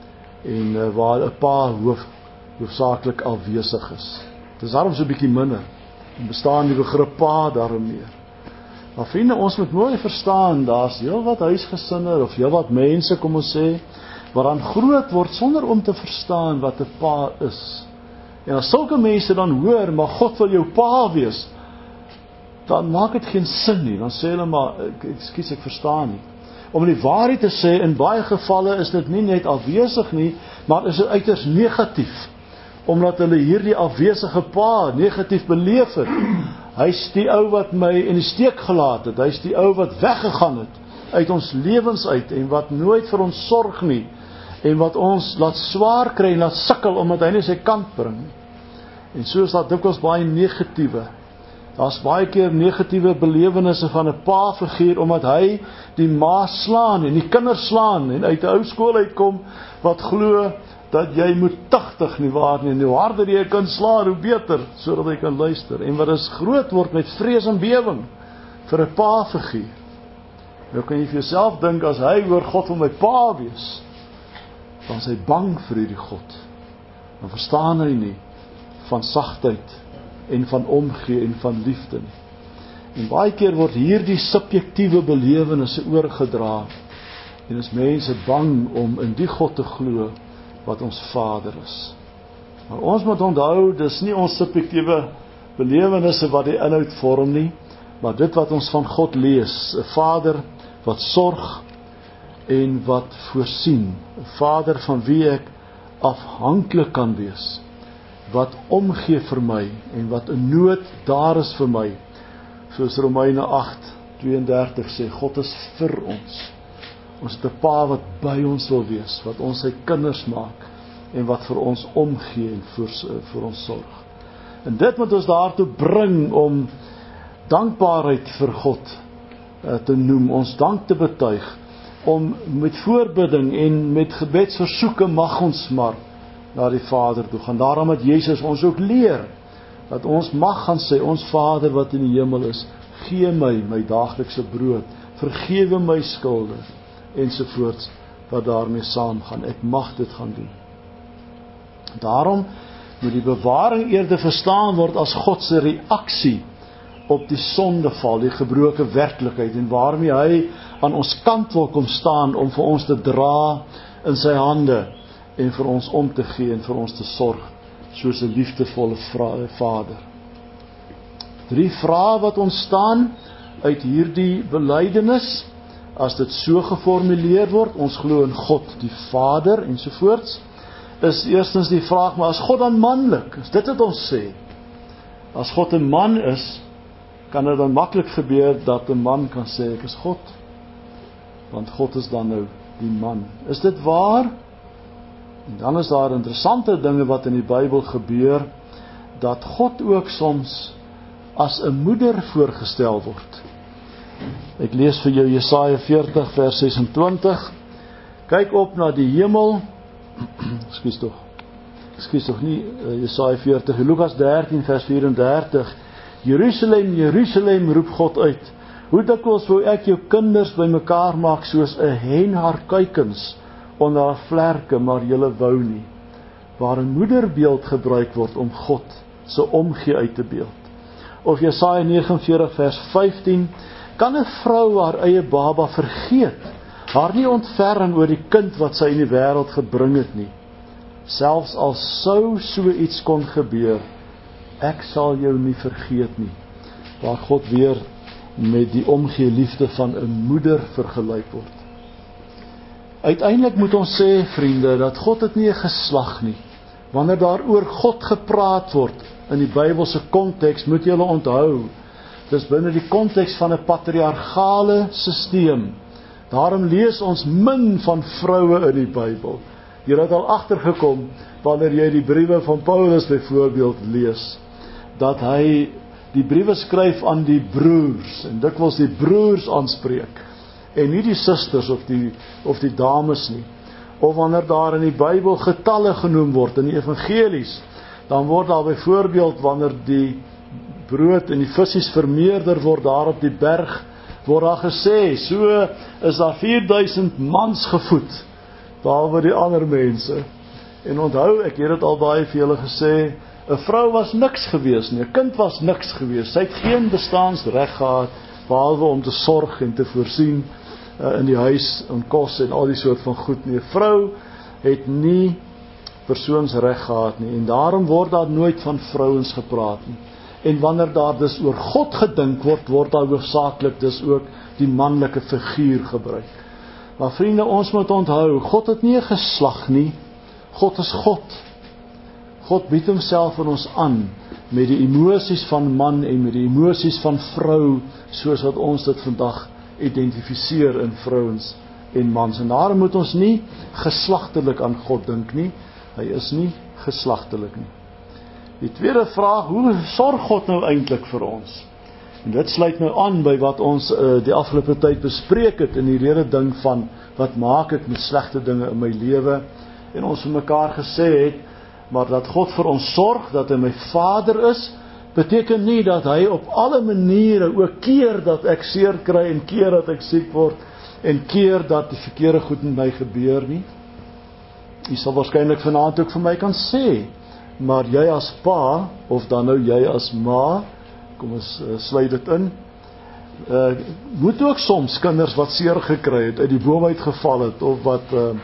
en uh, waar 'n pa hoof, hoofsaaklik afwesig is. Dit is daarom so 'n bietjie minder, en bestaan die begrip pa daarom meer. Maar vriende, ons moet mooi verstaan, daar's heel wat huisgesinne, of heel wat mense, kom ons sê, waaraan groot word, sonder om te verstaan wat 'n pa is. En as sulke mense dan hoor, maar God wil jou pa wees, dan maak dit geen sin nie, dan sê hulle maar, ekskuus, ek verstaan nie. Om die waarheid te sê, in baie gevalle is dit nie net afwesig nie, maar is dit uiters negatief, omdat hulle hierdie afwesige pa negatief beleef het. Hy's die ou wat my in die steek gelaat het, hy's die ou wat weggegaan het, uit ons lewens uit, en wat nooit vir ons sorg nie, en wat ons laat swaar kry, en laat sukkel, omdat hy nie sy kant bring. En so is dat dikwels baie negatiewe, daar's baie keer negatiewe belewennisse van 'n pa-figuur, omdat hy die ma slaan, en die kinders slaan, en uit 'n ou skool uitkom, wat glo, dat jy moet tagtig nie waar nie, en hoe harder jy kan slaan, hoe beter, sodat jy kan luister, en wat is groot word met vrees en bewing, vir 'n pa-figuur. Nou kan jy vir jouself dink, as hy hoor God wil my pa wees, dan is hy bang vir hierdie God, dan verstaan hy nie, van sagtheid, en van omgee, en van liefde nie. En baie keer word hierdie subjektiewe belewennisse oorgedra, en is mense bang om in die God te glo, wat ons Vader is. Maar ons moet onthou, dis nie ons subjektiewe belewennisse wat die inhoud vorm nie, maar dit wat ons van God lees, 'n Vader wat sorg en wat voorsien, 'n Vader van wie ek afhanklik kan wees, wat omgee vir my, en wat in nood daar is vir my, soos Romeine agt tweeëndertig sê, God is vir ons. Ons het 'n pa wat by ons wil wees, wat ons sy kinders maak, en wat vir ons omgee, en vir, vir ons sorg. En dit moet ons daartoe bring, om dankbaarheid vir God uh, te noem, ons dank te betuig, om met voorbidding, en met gebedsversoeke mag ons maar, na die Vader toe gaan. Daarom het Jesus ons ook leer, dat ons mag gaan sê, ons Vader wat in die hemel is, gee my my daaglikse brood, vergewe my skulde, ensovoorts, wat daarmee saamgaan. Ek mag dit gaan doen. Daarom, moet die bewaring eerder verstaan word as God se reaksie op die sondeval, die gebroke werklikheid, en waarmee hy aan ons kant wil kom staan om vir ons te dra in sy hande en vir ons om te gee en vir ons te sorg, soos 'n liefdevolle Vader. Drie vrae wat ontstaan uit hierdie belydenis, as dit so geformuleer word, ons glo in God die Vader ensovoorts, is eerstens die vraag, maar as God dan manlik, is dit wat ons sê? As God 'n man is, kan dit dan maklik gebeur dat 'n man kan sê, ek is God, want God is dan nou die man. Is dit waar? En dan is daar interessante dinge wat in die Bybel gebeur, dat God ook soms as 'n moeder voorgestel word. Ek lees vir jou Jesaja veertig vers sesentwintig. Kyk op na die hemel. Ekskuus tog. Ekskuus tog nie Jesaja veertig, Lukas dertien vers vyf-en-dertig. Jerusalem, Jerusalem, roep God uit. Hoe dikwels wou ek jou kinders bymekaar maak soos 'n hen haar kuikens onder haar vlerke, maar julle wou nie. Waar 'n moederbeeld gebruik word om God se omgee uit te beeld. Of Jesaja nege en veertig vers vyftien, kan 'n vrou haar eie baba vergeet, haar nie ontferm oor die kind wat sy in die wêreld gebring het nie. Selfs al sou so iets kon gebeur, ek sal jou nie vergeet nie. Waar God weer met die omgee liefde van 'n moeder vergelyk word. Uiteindelik moet ons sê, vriende, dat God het nie 'n geslag nie. Wanneer daar oor God gepraat word in die Bybelse konteks, moet julle onthou, dis binne die konteks van 'n patriargale sisteem. Daarom lees ons min van vroue in die Bybel. Jy het al agtergekom wanneer jy die briewe van Paulus byvoorbeeld lees, dat hy die briewe skryf aan die broers en dikwels die broers aanspreek en nie die susters of die of die dames nie. Of wanneer daar in die Bybel getalle genoem word in die evangelies, dan word daar byvoorbeeld wanneer die brood en die visse vermeerder word daar op die berg, word daar gesê, so is daar vier duisend mans gevoed, behalwe die ander mense. En onthou, ek het dit al baie vir julle gesê, 'n vrou was niks gewees nie, 'n kind was niks gewees, sy het geen bestaansreg gehad, behalwe om te sorg en te voorsien uh, in die huis, en kos en al die soort van goed nie. 'n Vrou het nie persoonsreg gehad nie, en daarom word daar nooit van vrouens gepraat nie. En wanneer daar dus oor God gedink word, word daar hoofsaaklik dus ook die manlike figuur gebruik. Maar vriende, ons moet onthou, God het nie 'n geslag nie, God is God. God bied homself aan ons aan, met die emosies van man en met die emosies van vrou, soos wat ons dit vandag identifiseer in vrouens en mans. En daarom moet ons nie geslagtelik aan God dink nie, hy is nie geslagtelik nie. Die tweede vraag, hoe sorg God nou eintlik vir ons? En dit sluit nou aan by wat ons uh, die afgelope tyd bespreek het, in die hele ding van, wat maak ek met slegte dinge in my lewe, en ons vir mekaar gesê het, maar dat God vir ons sorg, dat hy my Vader is, beteken nie dat hy op alle maniere ook keer dat ek seer kry, en keer dat ek siek word, en keer dat die verkeerde goed met my gebeur nie. Jy sal waarskynlik vanaand ook vir my kan sê, maar jy as pa, of dan nou jy as ma, kom ons uh, sluit dit in, uh, moet ook soms kinders wat seer gekry het, uit die boom uitgeval het, of wat uh,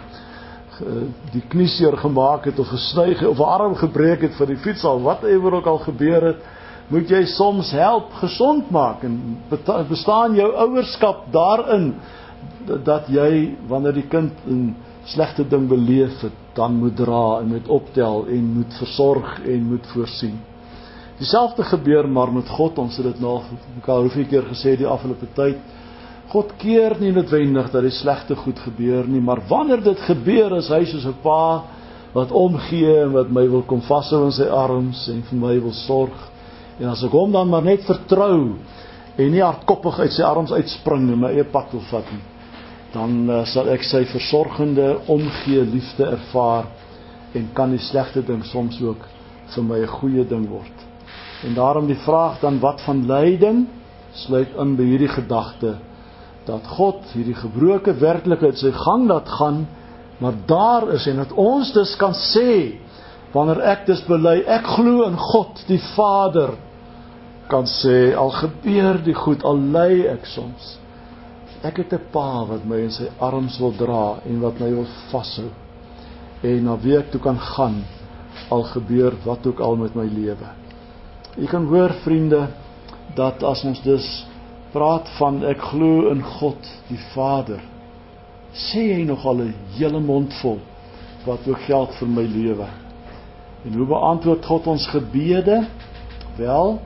die knie seer gemaak het, of gesny het, of 'n arm gebreek het vir die fiets al, whatever ook al gebeur het, moet jy soms help gezond maak, en bestaan jou ouerskap daarin, dat jy, wanneer die kind 'n slegte ding beleef het, dan moet dra, en moet optel, en moet versorg, en moet voorsien. Dieselfde gebeur maar met God, ons het dit nou mekaar hoeveel keer gesê die afgelope tyd, God keer nie noodwendig dat die slegte goed gebeur nie, maar wanneer dit gebeur, is hy soos 'n pa, wat omgee, en wat my wil kom vashou in sy arms, en vir my wil sorg, en as ek hom dan maar net vertrou, en nie hardkoppig uit sy arms uitspring, en my eie pad wil vat nie, dan uh, sal ek sy versorgende, omgee, liefde ervaar, en kan die slegte ding soms ook vir my 'n goeie ding word. En daarom die vraag dan, wat van lyding, sluit in by hierdie gedagte, dat God hierdie gebroke werklikheid sy gang laat gaan, maar daar is, en dat ons dus kan sê, wanneer ek dus bely, ek glo in God, die Vader, kan sê, al gebeur die goed, al ly ek soms, ek het 'n Pa wat my in sy arms wil dra, en wat my wil vashou, en na wie ek toe kan gaan, al gebeur wat ook al met my lewe. Jy kan hoor, vriende, dat as ons dus praat van, ek glo in God, die Vader, sê hy nogal 'n hele mond vol, wat ook geld vir my lewe. En hoe beantwoord God ons gebede? Wel,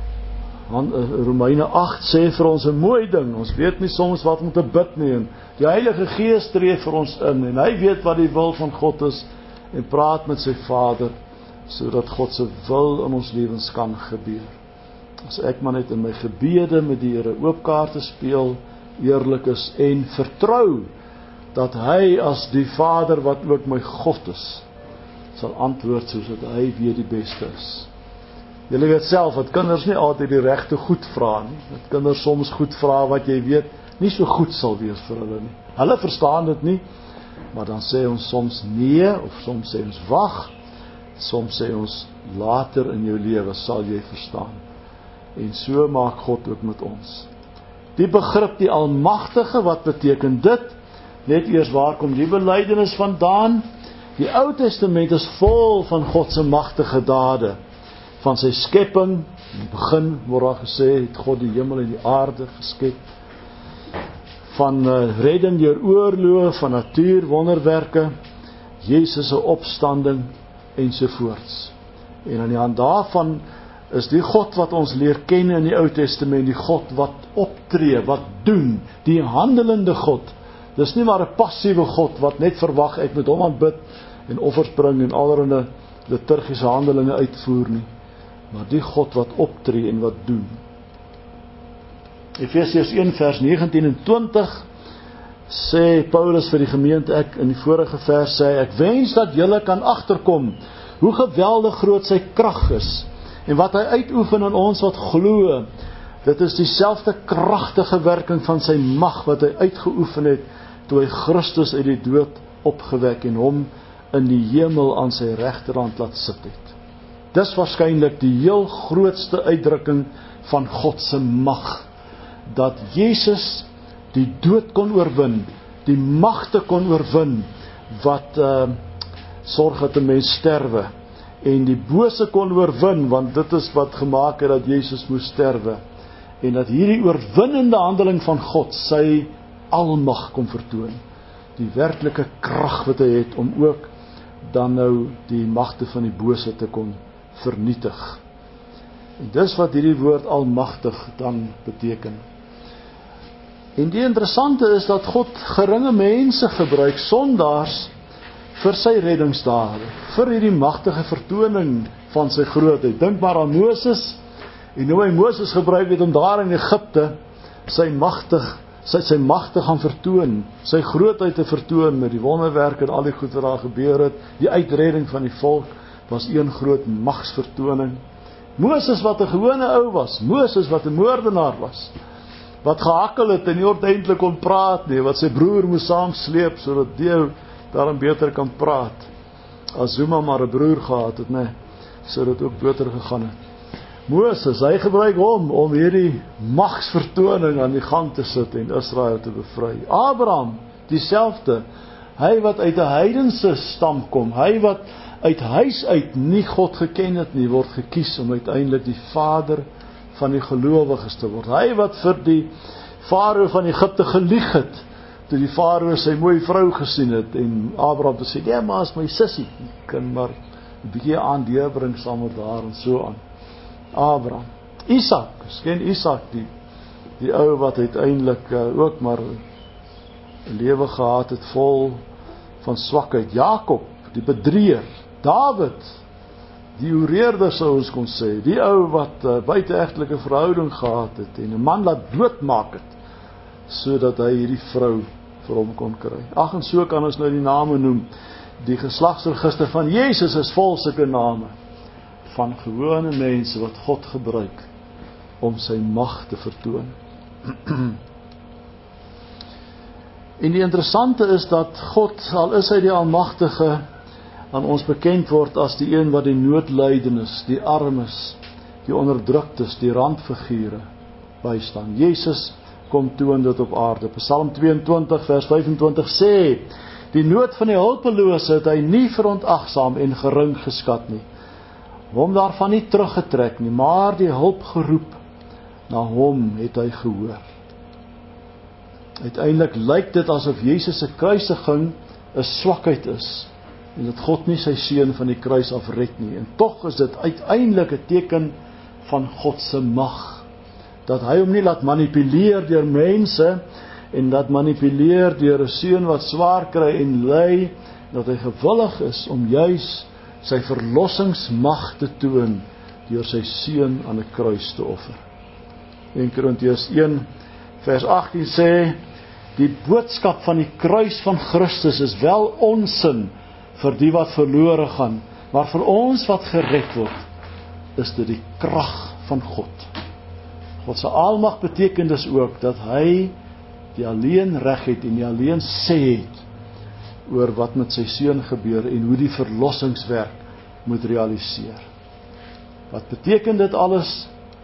Romeine agt sê vir ons 'n mooi ding, ons weet nie soms wat om te bid nie, en die Heilige Gees tree vir ons in, en hy weet wat die wil van God is, en praat met sy Vader, sodat God se wil in ons lewens kan gebeur. As ek maar net in my gebede met die Here oop kaarte speel, eerlik is en vertrou, dat hy as die Vader wat ook my God is, sal antwoord soos dat hy weet die beste is. Julle weet self, dat kinders nie altyd die regte goed vra nie, dat kinders soms goed vra wat jy weet, nie so goed sal wees vir hulle nie. Hulle verstaan dit nie, maar dan sê ons soms nee, of soms sê ons wag, soms sê ons later in jou lewe sal jy verstaan. En so maak God ook met ons. Die begrip die Almagtige, wat beteken dit? Net eers, waar kom die belydenis vandaan? Die Ou Testament is vol van God se magtige dade, van sy skepping. In die begin word daar gesê, het God die hemel en die aarde geskep, van uh, redding deur oorloë, van natuurwonderwerke, Jesus se opstanding ensovoorts. En aan die hand daarvan is die God wat ons leer ken in die Ou Testament, die God wat optree, wat doen, die handelende God. Dis nie maar 'n passiewe God wat net verwag ek moet hom aanbid en offers bring en allerlei liturgiese handelinge uitvoer nie, maar die God wat optree en wat doen. Efesiërs een vers negentien en twintig sê Paulus vir die gemeente, ek in die vorige vers sê, ek wens dat julle kan agterkom hoe geweldig groot sy krag is, en wat hy uitoefen in ons wat glo. Dit is dieselfde kragtige werking van sy mag wat hy uitgeoefen het toe hy Christus uit die dood opgewek en hom in die hemel aan sy regterhand laat sit het. Dis waarskynlik die heel grootste uitdrukking van God se mag, dat Jesus die dood kon oorwin, die magte kon oorwin wat uh, sorg dat 'n mens sterwe, en die bose kon oorwin, want dit is wat gemaak het dat Jesus moes sterwe, en dat hierdie oorwinnende handeling van God sy almag kon vertoon, die werklike krag wat hy het om ook dan nou die magte van die bose te kon vernietig. En dis wat hierdie woord almagtig dan beteken. En die interessante is dat God geringe mense gebruik, sondaars, vir sy reddingsdade, vir hierdie magtige vertoning van sy grootheid. Dink maar aan Moses, en hoe hy Moses gebruik het om daar in Egipte sy magtig, sy, sy magte gaan vertoon, sy grootheid te vertoon met die wonderwerke en al die goed wat daar gebeur het. Die uitredding van die volk was een groot magsvertoning. Moses wat 'n gewone ou was, Moses wat 'n moordenaar was, wat gehakkel het en nie ordentlik kon praat nie, wat sy broer moes saamsleep sodat die daarom beter kan praat, as Zuma maar 'n broer gehad het, nee, sodat ook beter gegaan het. Moses, hy gebruik hom om hierdie magsvertoning aan die gang te sit en Israel te bevry. Abraham, dieselfde, hy wat uit 'n heidense stam kom, hy wat uit huis uit nie God geken het nie, word gekies om uiteindelik die vader van die gelowiges te word. Hy wat vir die farao van Egipte gelieg het, toe die farao sy mooi vrou gesien het, en Abraham het gesê, ja, maar as my sussie, kan maar 'n bietjie aan deurbring saam met haar en so aan. Abraham, Isak, ken Isak, die, die ou wat uiteindelik uh, ook maar 'n lewe gehad het vol van swakheid. Jakob, die bedrieër. Dawid, die oreerder sou ons kon sê, die ou wat uh, buiteegtelike verhouding gehad het en 'n man laat doodmaak het, sodat hy hierdie vrou vir hom kon kry. Ag, en so kan ons nou die name noem. Die geslagsregister van Jesus is vol sulke name, van gewone mense wat God gebruik om sy mag te vertoon. En die interessante is dat God, al is hy die Almagtige, aan ons bekend word as die een wat die noodlydenes, die armes, die onderdruktes, die randfigure bystaan. Jesus kom toon dit op aarde. Psalm tweeëntwintig vers vyfentwintig sê, die nood van die hulpelose het hy nie verontagsaam en gering geskat nie. Hom daarvan nie teruggetrek nie, maar die hulp geroep, na hom het hy gehoor. Uiteindelik lyk dit asof Jesus se kruisiging 'n swakheid is, en dat God nie sy seun van die kruis af red nie. En tog is dit uiteindelik 'n teken van God se mag, dat hy hom nie laat manipuleer deur mense, en dat manipuleer deur 'n seun wat swaar kry en ly, dat hy gewillig is om juis sy verlossingsmag te toon, deur sy seun aan 'n kruis te offer. Eerste Korintiërs een vers agttien sê, die boodskap van die kruis van Christus is wel onsin vir die wat verlore gaan, maar vir ons wat gered word, is dit die krag van God. God se almag beteken dus ook dat hy die alleen reg het en die alleen sê het oor wat met sy seun gebeur en hoe die verlossingswerk moet realiseer. Wat beteken dit alles?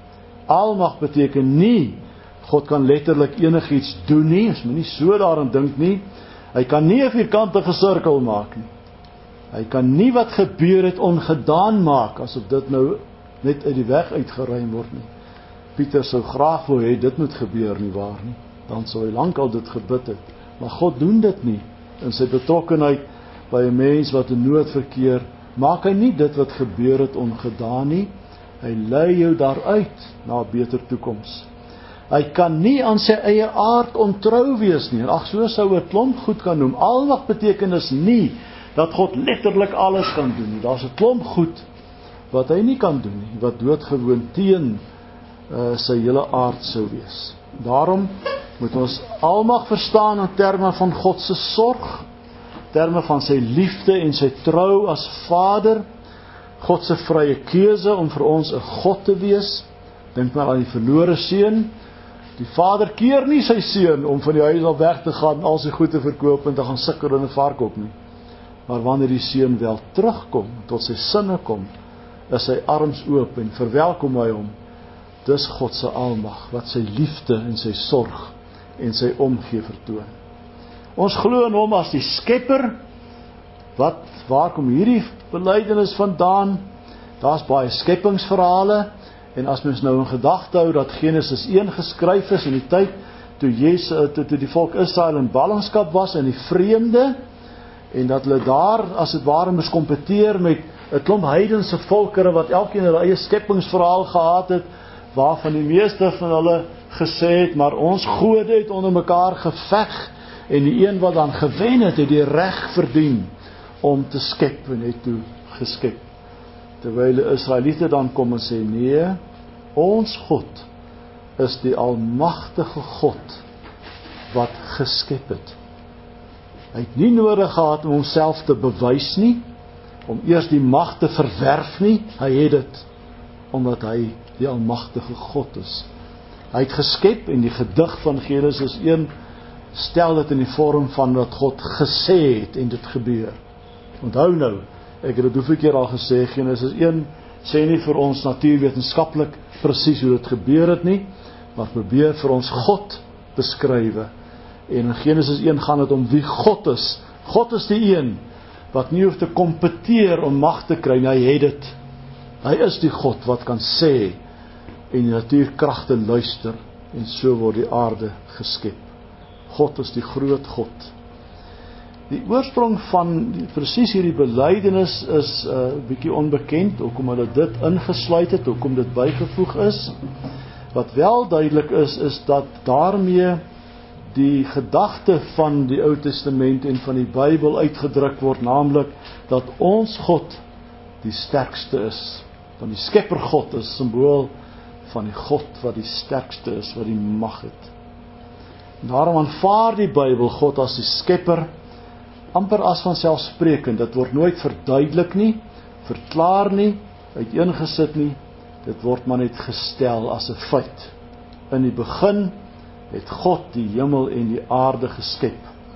Almag beteken nie God kan letterlik enigiets doen nie, as mens nie so daaraan dink nie. Hy kan nie 'n vierkantige sirkel maak nie. Hy kan nie wat gebeur het ongedaan maak, asof dit nou net uit die weg uitgeruim word nie. Pieter sou graag wou hê dit moet gebeur, nie waar nie? Dan sou hy lankal dit gebid het. Maar God doen dit nie. In sy betrokkenheid by 'n mens wat in nood verkeer, maak hy nie dit wat gebeur het ongedaan nie. Hy lei jou daaruit na 'n beter toekoms. Hy kan nie aan sy eie aard ontrou wees nie. Ag, so sou 'n klomp goed kan noem. Almag beteken is nie dat God letterlik alles kan doen nie. Daar's 'n klomp goed wat hy nie kan doen nie, wat doodgewoon teen uh, sy hele aard sou wees. Daarom moet ons almag verstaan in terme van God se sorg, terme van sy liefde en sy trou as Vader, God se vrye keuse om vir ons 'n God te wees. Dink maar aan die verlore seun. Die vader keer nie sy seun om van die huis af weg te gaan, al sy goed te verkoop en te gaan sukkel in 'n varkop nie. Maar wanneer die seun wel terugkom, tot sy sinne kom, is sy arms oop en verwelkom hy hom. Dis God se almag wat sy liefde en sy sorg en sy omgee vertoon. Ons glo in hom as die skepper. Wat, waar kom hierdie belydenis vandaan? Daar's baie skepingsverhale, en as mens nou in gedagte hou dat Genesis een geskryf is in die tyd toe Jesus, toe, toe die volk Israel in ballingskap was in die vreemde, en dat hulle daar as dit ware moes kompeteer met 'n klomp heidense volkere wat elkeen hulle eie skepingsverhaal gehad het, waarvan die meeste van hulle gesê het, maar ons gode het onder mekaar geveg, en die een wat dan gewen het, het die reg verdien om te skep, en het toe geskep. Terwyl die Israeliete dan kom en sê, nee, ons God is die almagtige God wat geskep het. Hy het nie nodig gehad om homself te bewys nie, om eers die mag te verwerf nie, hy het dit, omdat hy die almagtige God is. Hy het geskep, en die gedig van Genesis een stel dit in die vorm van wat God gesê het, en dit gebeur. Onthou nou, ek het dit hoeveel keer al gesê, Genesis een sê nie vir ons natuurwetenskaplik presies hoe dit gebeur het nie, maar probeer vir ons God beskrywe. En in Genesis een gaan dit om wie God is. God is die een wat nie hoef te kompeteer om mag te kry, hy het dit. Hy is die God wat kan sê en die natuurkragte luister, en so word die aarde geskep. God is die groot God. Die oorsprong van die, presies hierdie belydenis is 'n uh, bietjie onbekend, hoekom hulle dit ingesluit het, hoekom dit bygevoeg is. Wat wel duidelik is, is dat daarmee die gedagte van die Ou Testament en van die Bybel uitgedruk word, naamlik dat ons God die sterkste is. Van die Skepper God is simbool van die God wat die sterkste is, wat die mag het. En daarom aanvaar die Bybel God as die Skepper amper as vanselfsprekend. Dit word nooit verduidelik nie, verklaar nie, uiteengesit nie. Dit word maar net gestel as 'n feit. In die begin het God die hemel en die aarde geskep.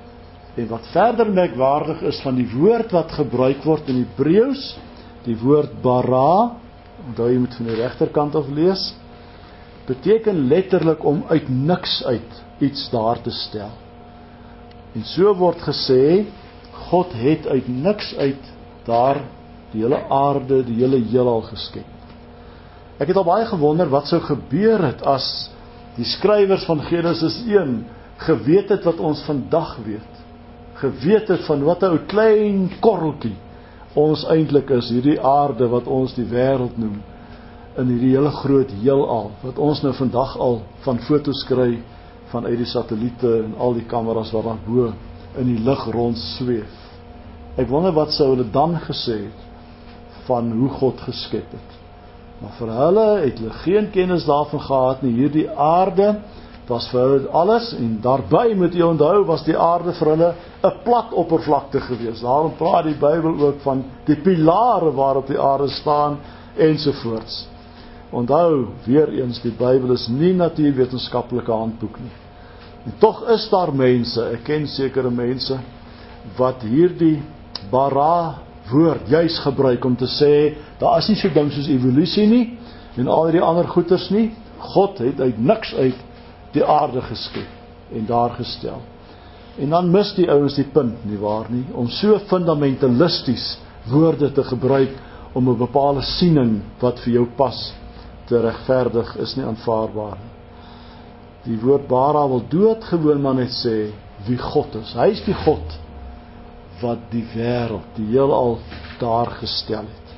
En wat verder merkwaardig is van die woord wat gebruik word in Hebreëus, die woord bara, onthou jy moet van die regterkant af lees, beteken letterlik om uit niks uit iets daar te stel. En so word gesê, God het uit niks uit daar die hele aarde, die hele heelal geskep. Ek het al baie gewonder wat sou gebeur het as die skrywers van Genesis een geweet het wat ons vandag weet. Geweet het van wat 'n ou klein korreltjie ons eintlik is, hierdie aarde wat ons die wêreld noem, in hierdie hele groot heelal, wat ons nou vandag al van foto's kry vanuit die satelliete en al die kameras wat daar bo in die lug rond sweef. Ek wonder wat sou hulle dan gesê het van hoe God geskep het. Maar vir hulle het hulle geen kennis daarvan gehad nie. Hierdie aarde was vir hulle alles, en daarbij moet jy onthou, was die aarde vir hulle 'n plat oppervlakte gewees. Daarom praat die Bybel ook van die pilare waarop die aarde staan, ensovoorts. Onthou, weer eens, die Bybel is nie natuurwetenskaplike handboek nie. En tog is daar mense, ek ken sekere mense, wat hierdie bara woord juis gebruik om te sê, daar is nie so ding soos evolusie nie, en al die ander goeters nie. God het uit niks uit die aarde geskep en daar gestel. En dan mis die ouens die punt, nie waar nie, om so fundamentalisties woorde te gebruik om 'n bepaalde siening wat vir jou pas te regverdig, is nie aanvaarbaar nie. Die woord bara wil doodgewoon maar net sê wie God is. Hy is die God wat die wêreld, die heelal daar gestel het.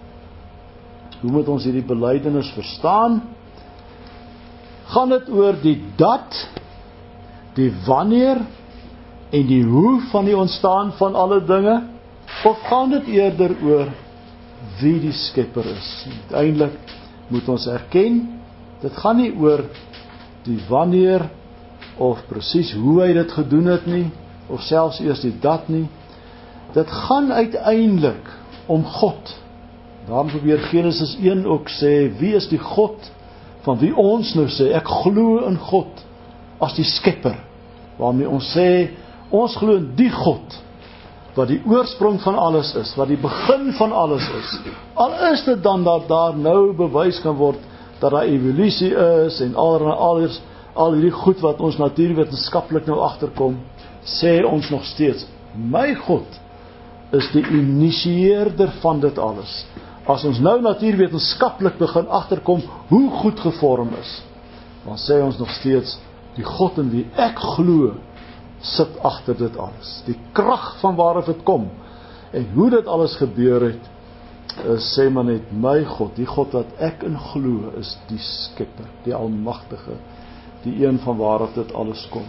Hoe moet ons hierdie belydenis verstaan? Gaan dit oor die dat, die wanneer en die hoe van die ontstaan van alle dinge? Of gaan dit eerder oor wie die skepper is? Uiteindelik moet ons erken, dit gaan nie oor die wanneer of presies hoe hy dit gedoen het nie, of selfs eers die dat nie. Dit gaan uiteindelik om God. Daarom probeer Genesis een ook sê, wie is die God van wie ons nou sê, ek glo in God as die skepper, waarmee ons sê, ons glo in die God wat die oorsprong van alles is, wat die begin van alles is. Al is dit dan dat daar nou bewys kan word dat daar evolusie is en al al, al hierdie goed wat ons natuurwetenskaplik nou agterkom, sê ons nog steeds, my God is die initieerder van dit alles. As ons nou natuurwetenskaplik begin agterkom hoe goed gevorm is, dan sê ons nog steeds, die God in wie ek glo, sit agter dit alles. Die krag van waarof dit kom, en hoe dit alles gebeur het, is, sê maar net, my God, die God wat ek in glo, is die skepper, die almagtige, die een van waarof dit alles kom.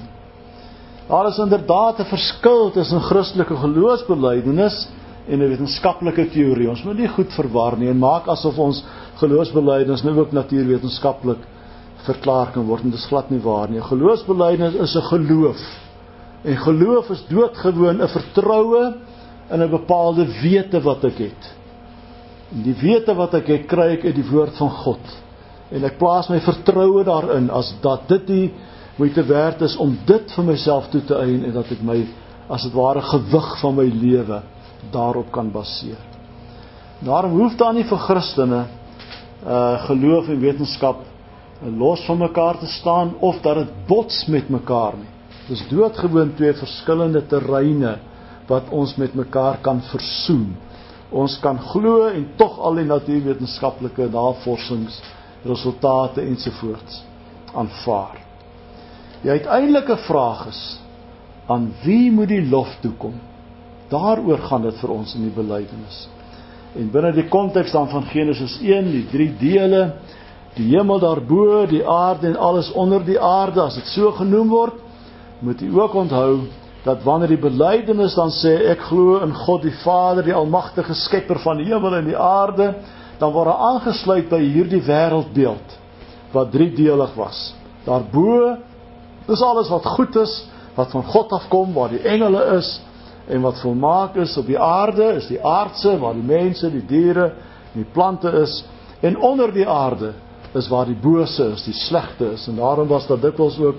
Daar is inderdaad 'n verskil tussen Christelike geloofsbelijdenis en 'n wetenskaplike teorie. Ons moet nie goed verwar nie en maak asof ons geloofsbelijdenis nou ook natuurwetenskaplik verklaar kan word, en dit is glad nie waar nie. Geloofsbelijdenis is 'n geloof. En geloof is doodgewoon 'n vertroue in 'n bepaalde wete wat ek het. En die wete wat ek het, kry ek uit die woord van God. En ek plaas my vertroue daarin, as dat dit die moeite werd is om dit vir myself toe te eien, en dat ek my, as het ware, gewig van my lewe daarop kan baseer. Daarom hoef daar nie vir Christene uh, geloof en wetenskap los van mekaar te staan, of dat dit bots met mekaar nie. Dit is doodgewoon twee verskillende terreine wat ons met mekaar kan versoen. Ons kan glo en tog al die natuurwetenskaplike navorsingsresultate ensovoorts aanvaar. Die uiteindelike vraag is, aan wie moet die lof toekom? Daaroor gaan dit vir ons in die belydenis. En binne die konteks dan van Genesis een, die drie dele, die hemel daarbo, die aarde en alles onder die aarde, as dit so genoem word, moet u ook onthou, dat wanneer die belydenis dan sê, ek glo in God die Vader, die almagtige skepper van die hemel en die aarde, dan word hy aangesluit by hierdie wêreldbeeld, wat driedelig was. Daarbo, dis alles wat goed is, wat van God afkom, waar die engele is, en wat volmaak is op die aarde, is die aardse, waar die mense, die diere, die plante is, en onder die aarde, is waar die bose is, die slegte is, en daarom was dat dikwels ook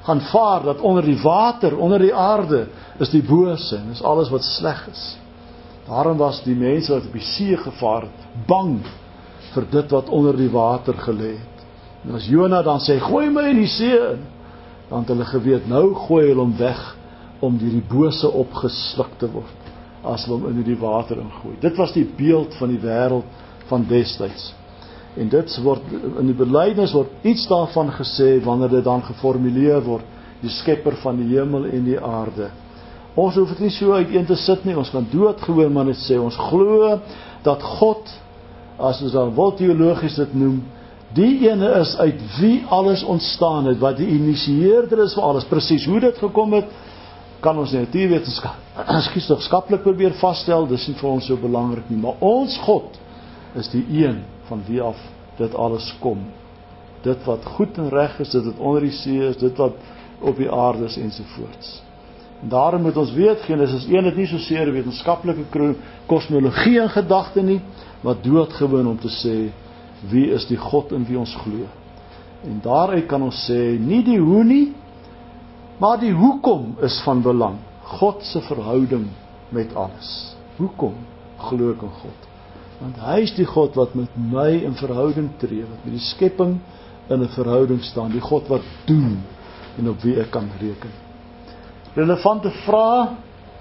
gaan vaar, dat onder die water, onder die aarde, is die bose, en is alles wat sleg is. Daarom was die mense wat op die see gevaar het, bang vir dit wat onder die water gelê het. En as Jona dan sê, gooi my in die see in, dan het hulle geweet, nou gooi hulle hom weg, om deur die bose opgesluk te word, as hulle hom in die water ingooi. Dit was die beeld van die wêreld van destyds. En dit word, in die belydenis word iets daarvan gesê, wanneer dit dan geformuleer word, die skepper van die hemel en die aarde. Ons hoef het nie so uiteen te sit nie, ons kan doodgewoon maar net sê, ons glo dat God, as ons dan wil teologies dit noem, die ene is uit wie alles ontstaan het, wat die initieerder is vir alles. Presies hoe dit gekom het, kan ons natuurwetenskaplik probeer vasstel, dis nie vir ons so belangrik nie, maar ons God is die een van wie af dit alles kom. Dit wat goed en reg is, dit wat onder die see is, dit wat op die aarde is ensovoorts. En daarom moet ons weet, Genesis een het nie so seer wetenskaplike kosmologie in gedagte nie, maar doodgewoon om te sê, wie is die God in wie ons glo. En daaruit kan ons sê, nie die hoe nie, maar die hoekom is van belang. God se verhouding met alles. Hoekom glo ek in God? Want hy is die God wat met my in verhouding tree, wat met die skepping in 'n verhouding staan, die God wat doen en op wie ek kan reken. Relevante vraag,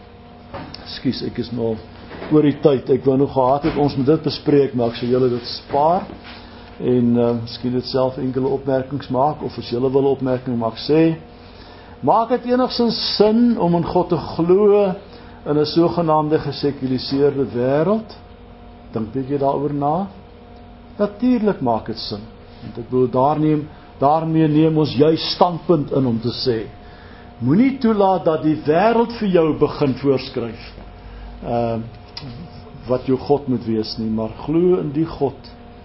ekskuus, ek is nou oor die tyd, ek wou nog gehad het, ons moet dit bespreek, maar ek sal julle dit spaar, en uh, miskien dit self enkele opmerkings maak, of as julle wil opmerking maak, sê, maak het enigstens sin om in God te glo in 'n sogenaamde gesekuliseerde wêreld? Dink bietjie daaroor na. Natuurlik maak dit sin. Want ek bedoel, daar neem, daarmee neem ons juist standpunt in om te sê, moenie toelaat dat die wêreld vir jou begin voorskryf uh, wat jou God moet wees nie, maar glo in die God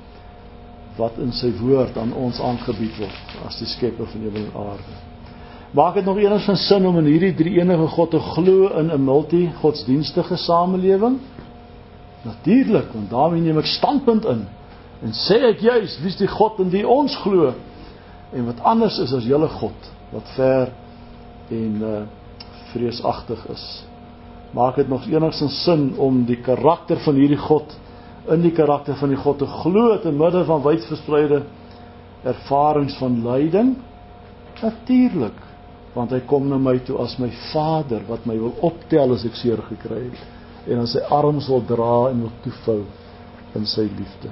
wat in sy woord aan ons aangebied word as die skepper van hemel en aarde. Maak dit nog enigstens sin om in hierdie drie enige God te glo in 'n multi-godsdienstige samelewing? Natuurlik, want daarmee neem ek standpunt in en sê ek juis, wie is die God in die ons glo en wat anders is as julle God, wat ver en uh, vreesagtig is. Maak dit nog enigstens sin om die karakter van hierdie God in die karakter van die God te glo te midde van wydverspreide ervarings van lyding? Natuurlik, want hy kom na my toe as my Vader wat my wil optel as ek seer gekry het en aan sy arms wil dra en wil toevou in sy liefde.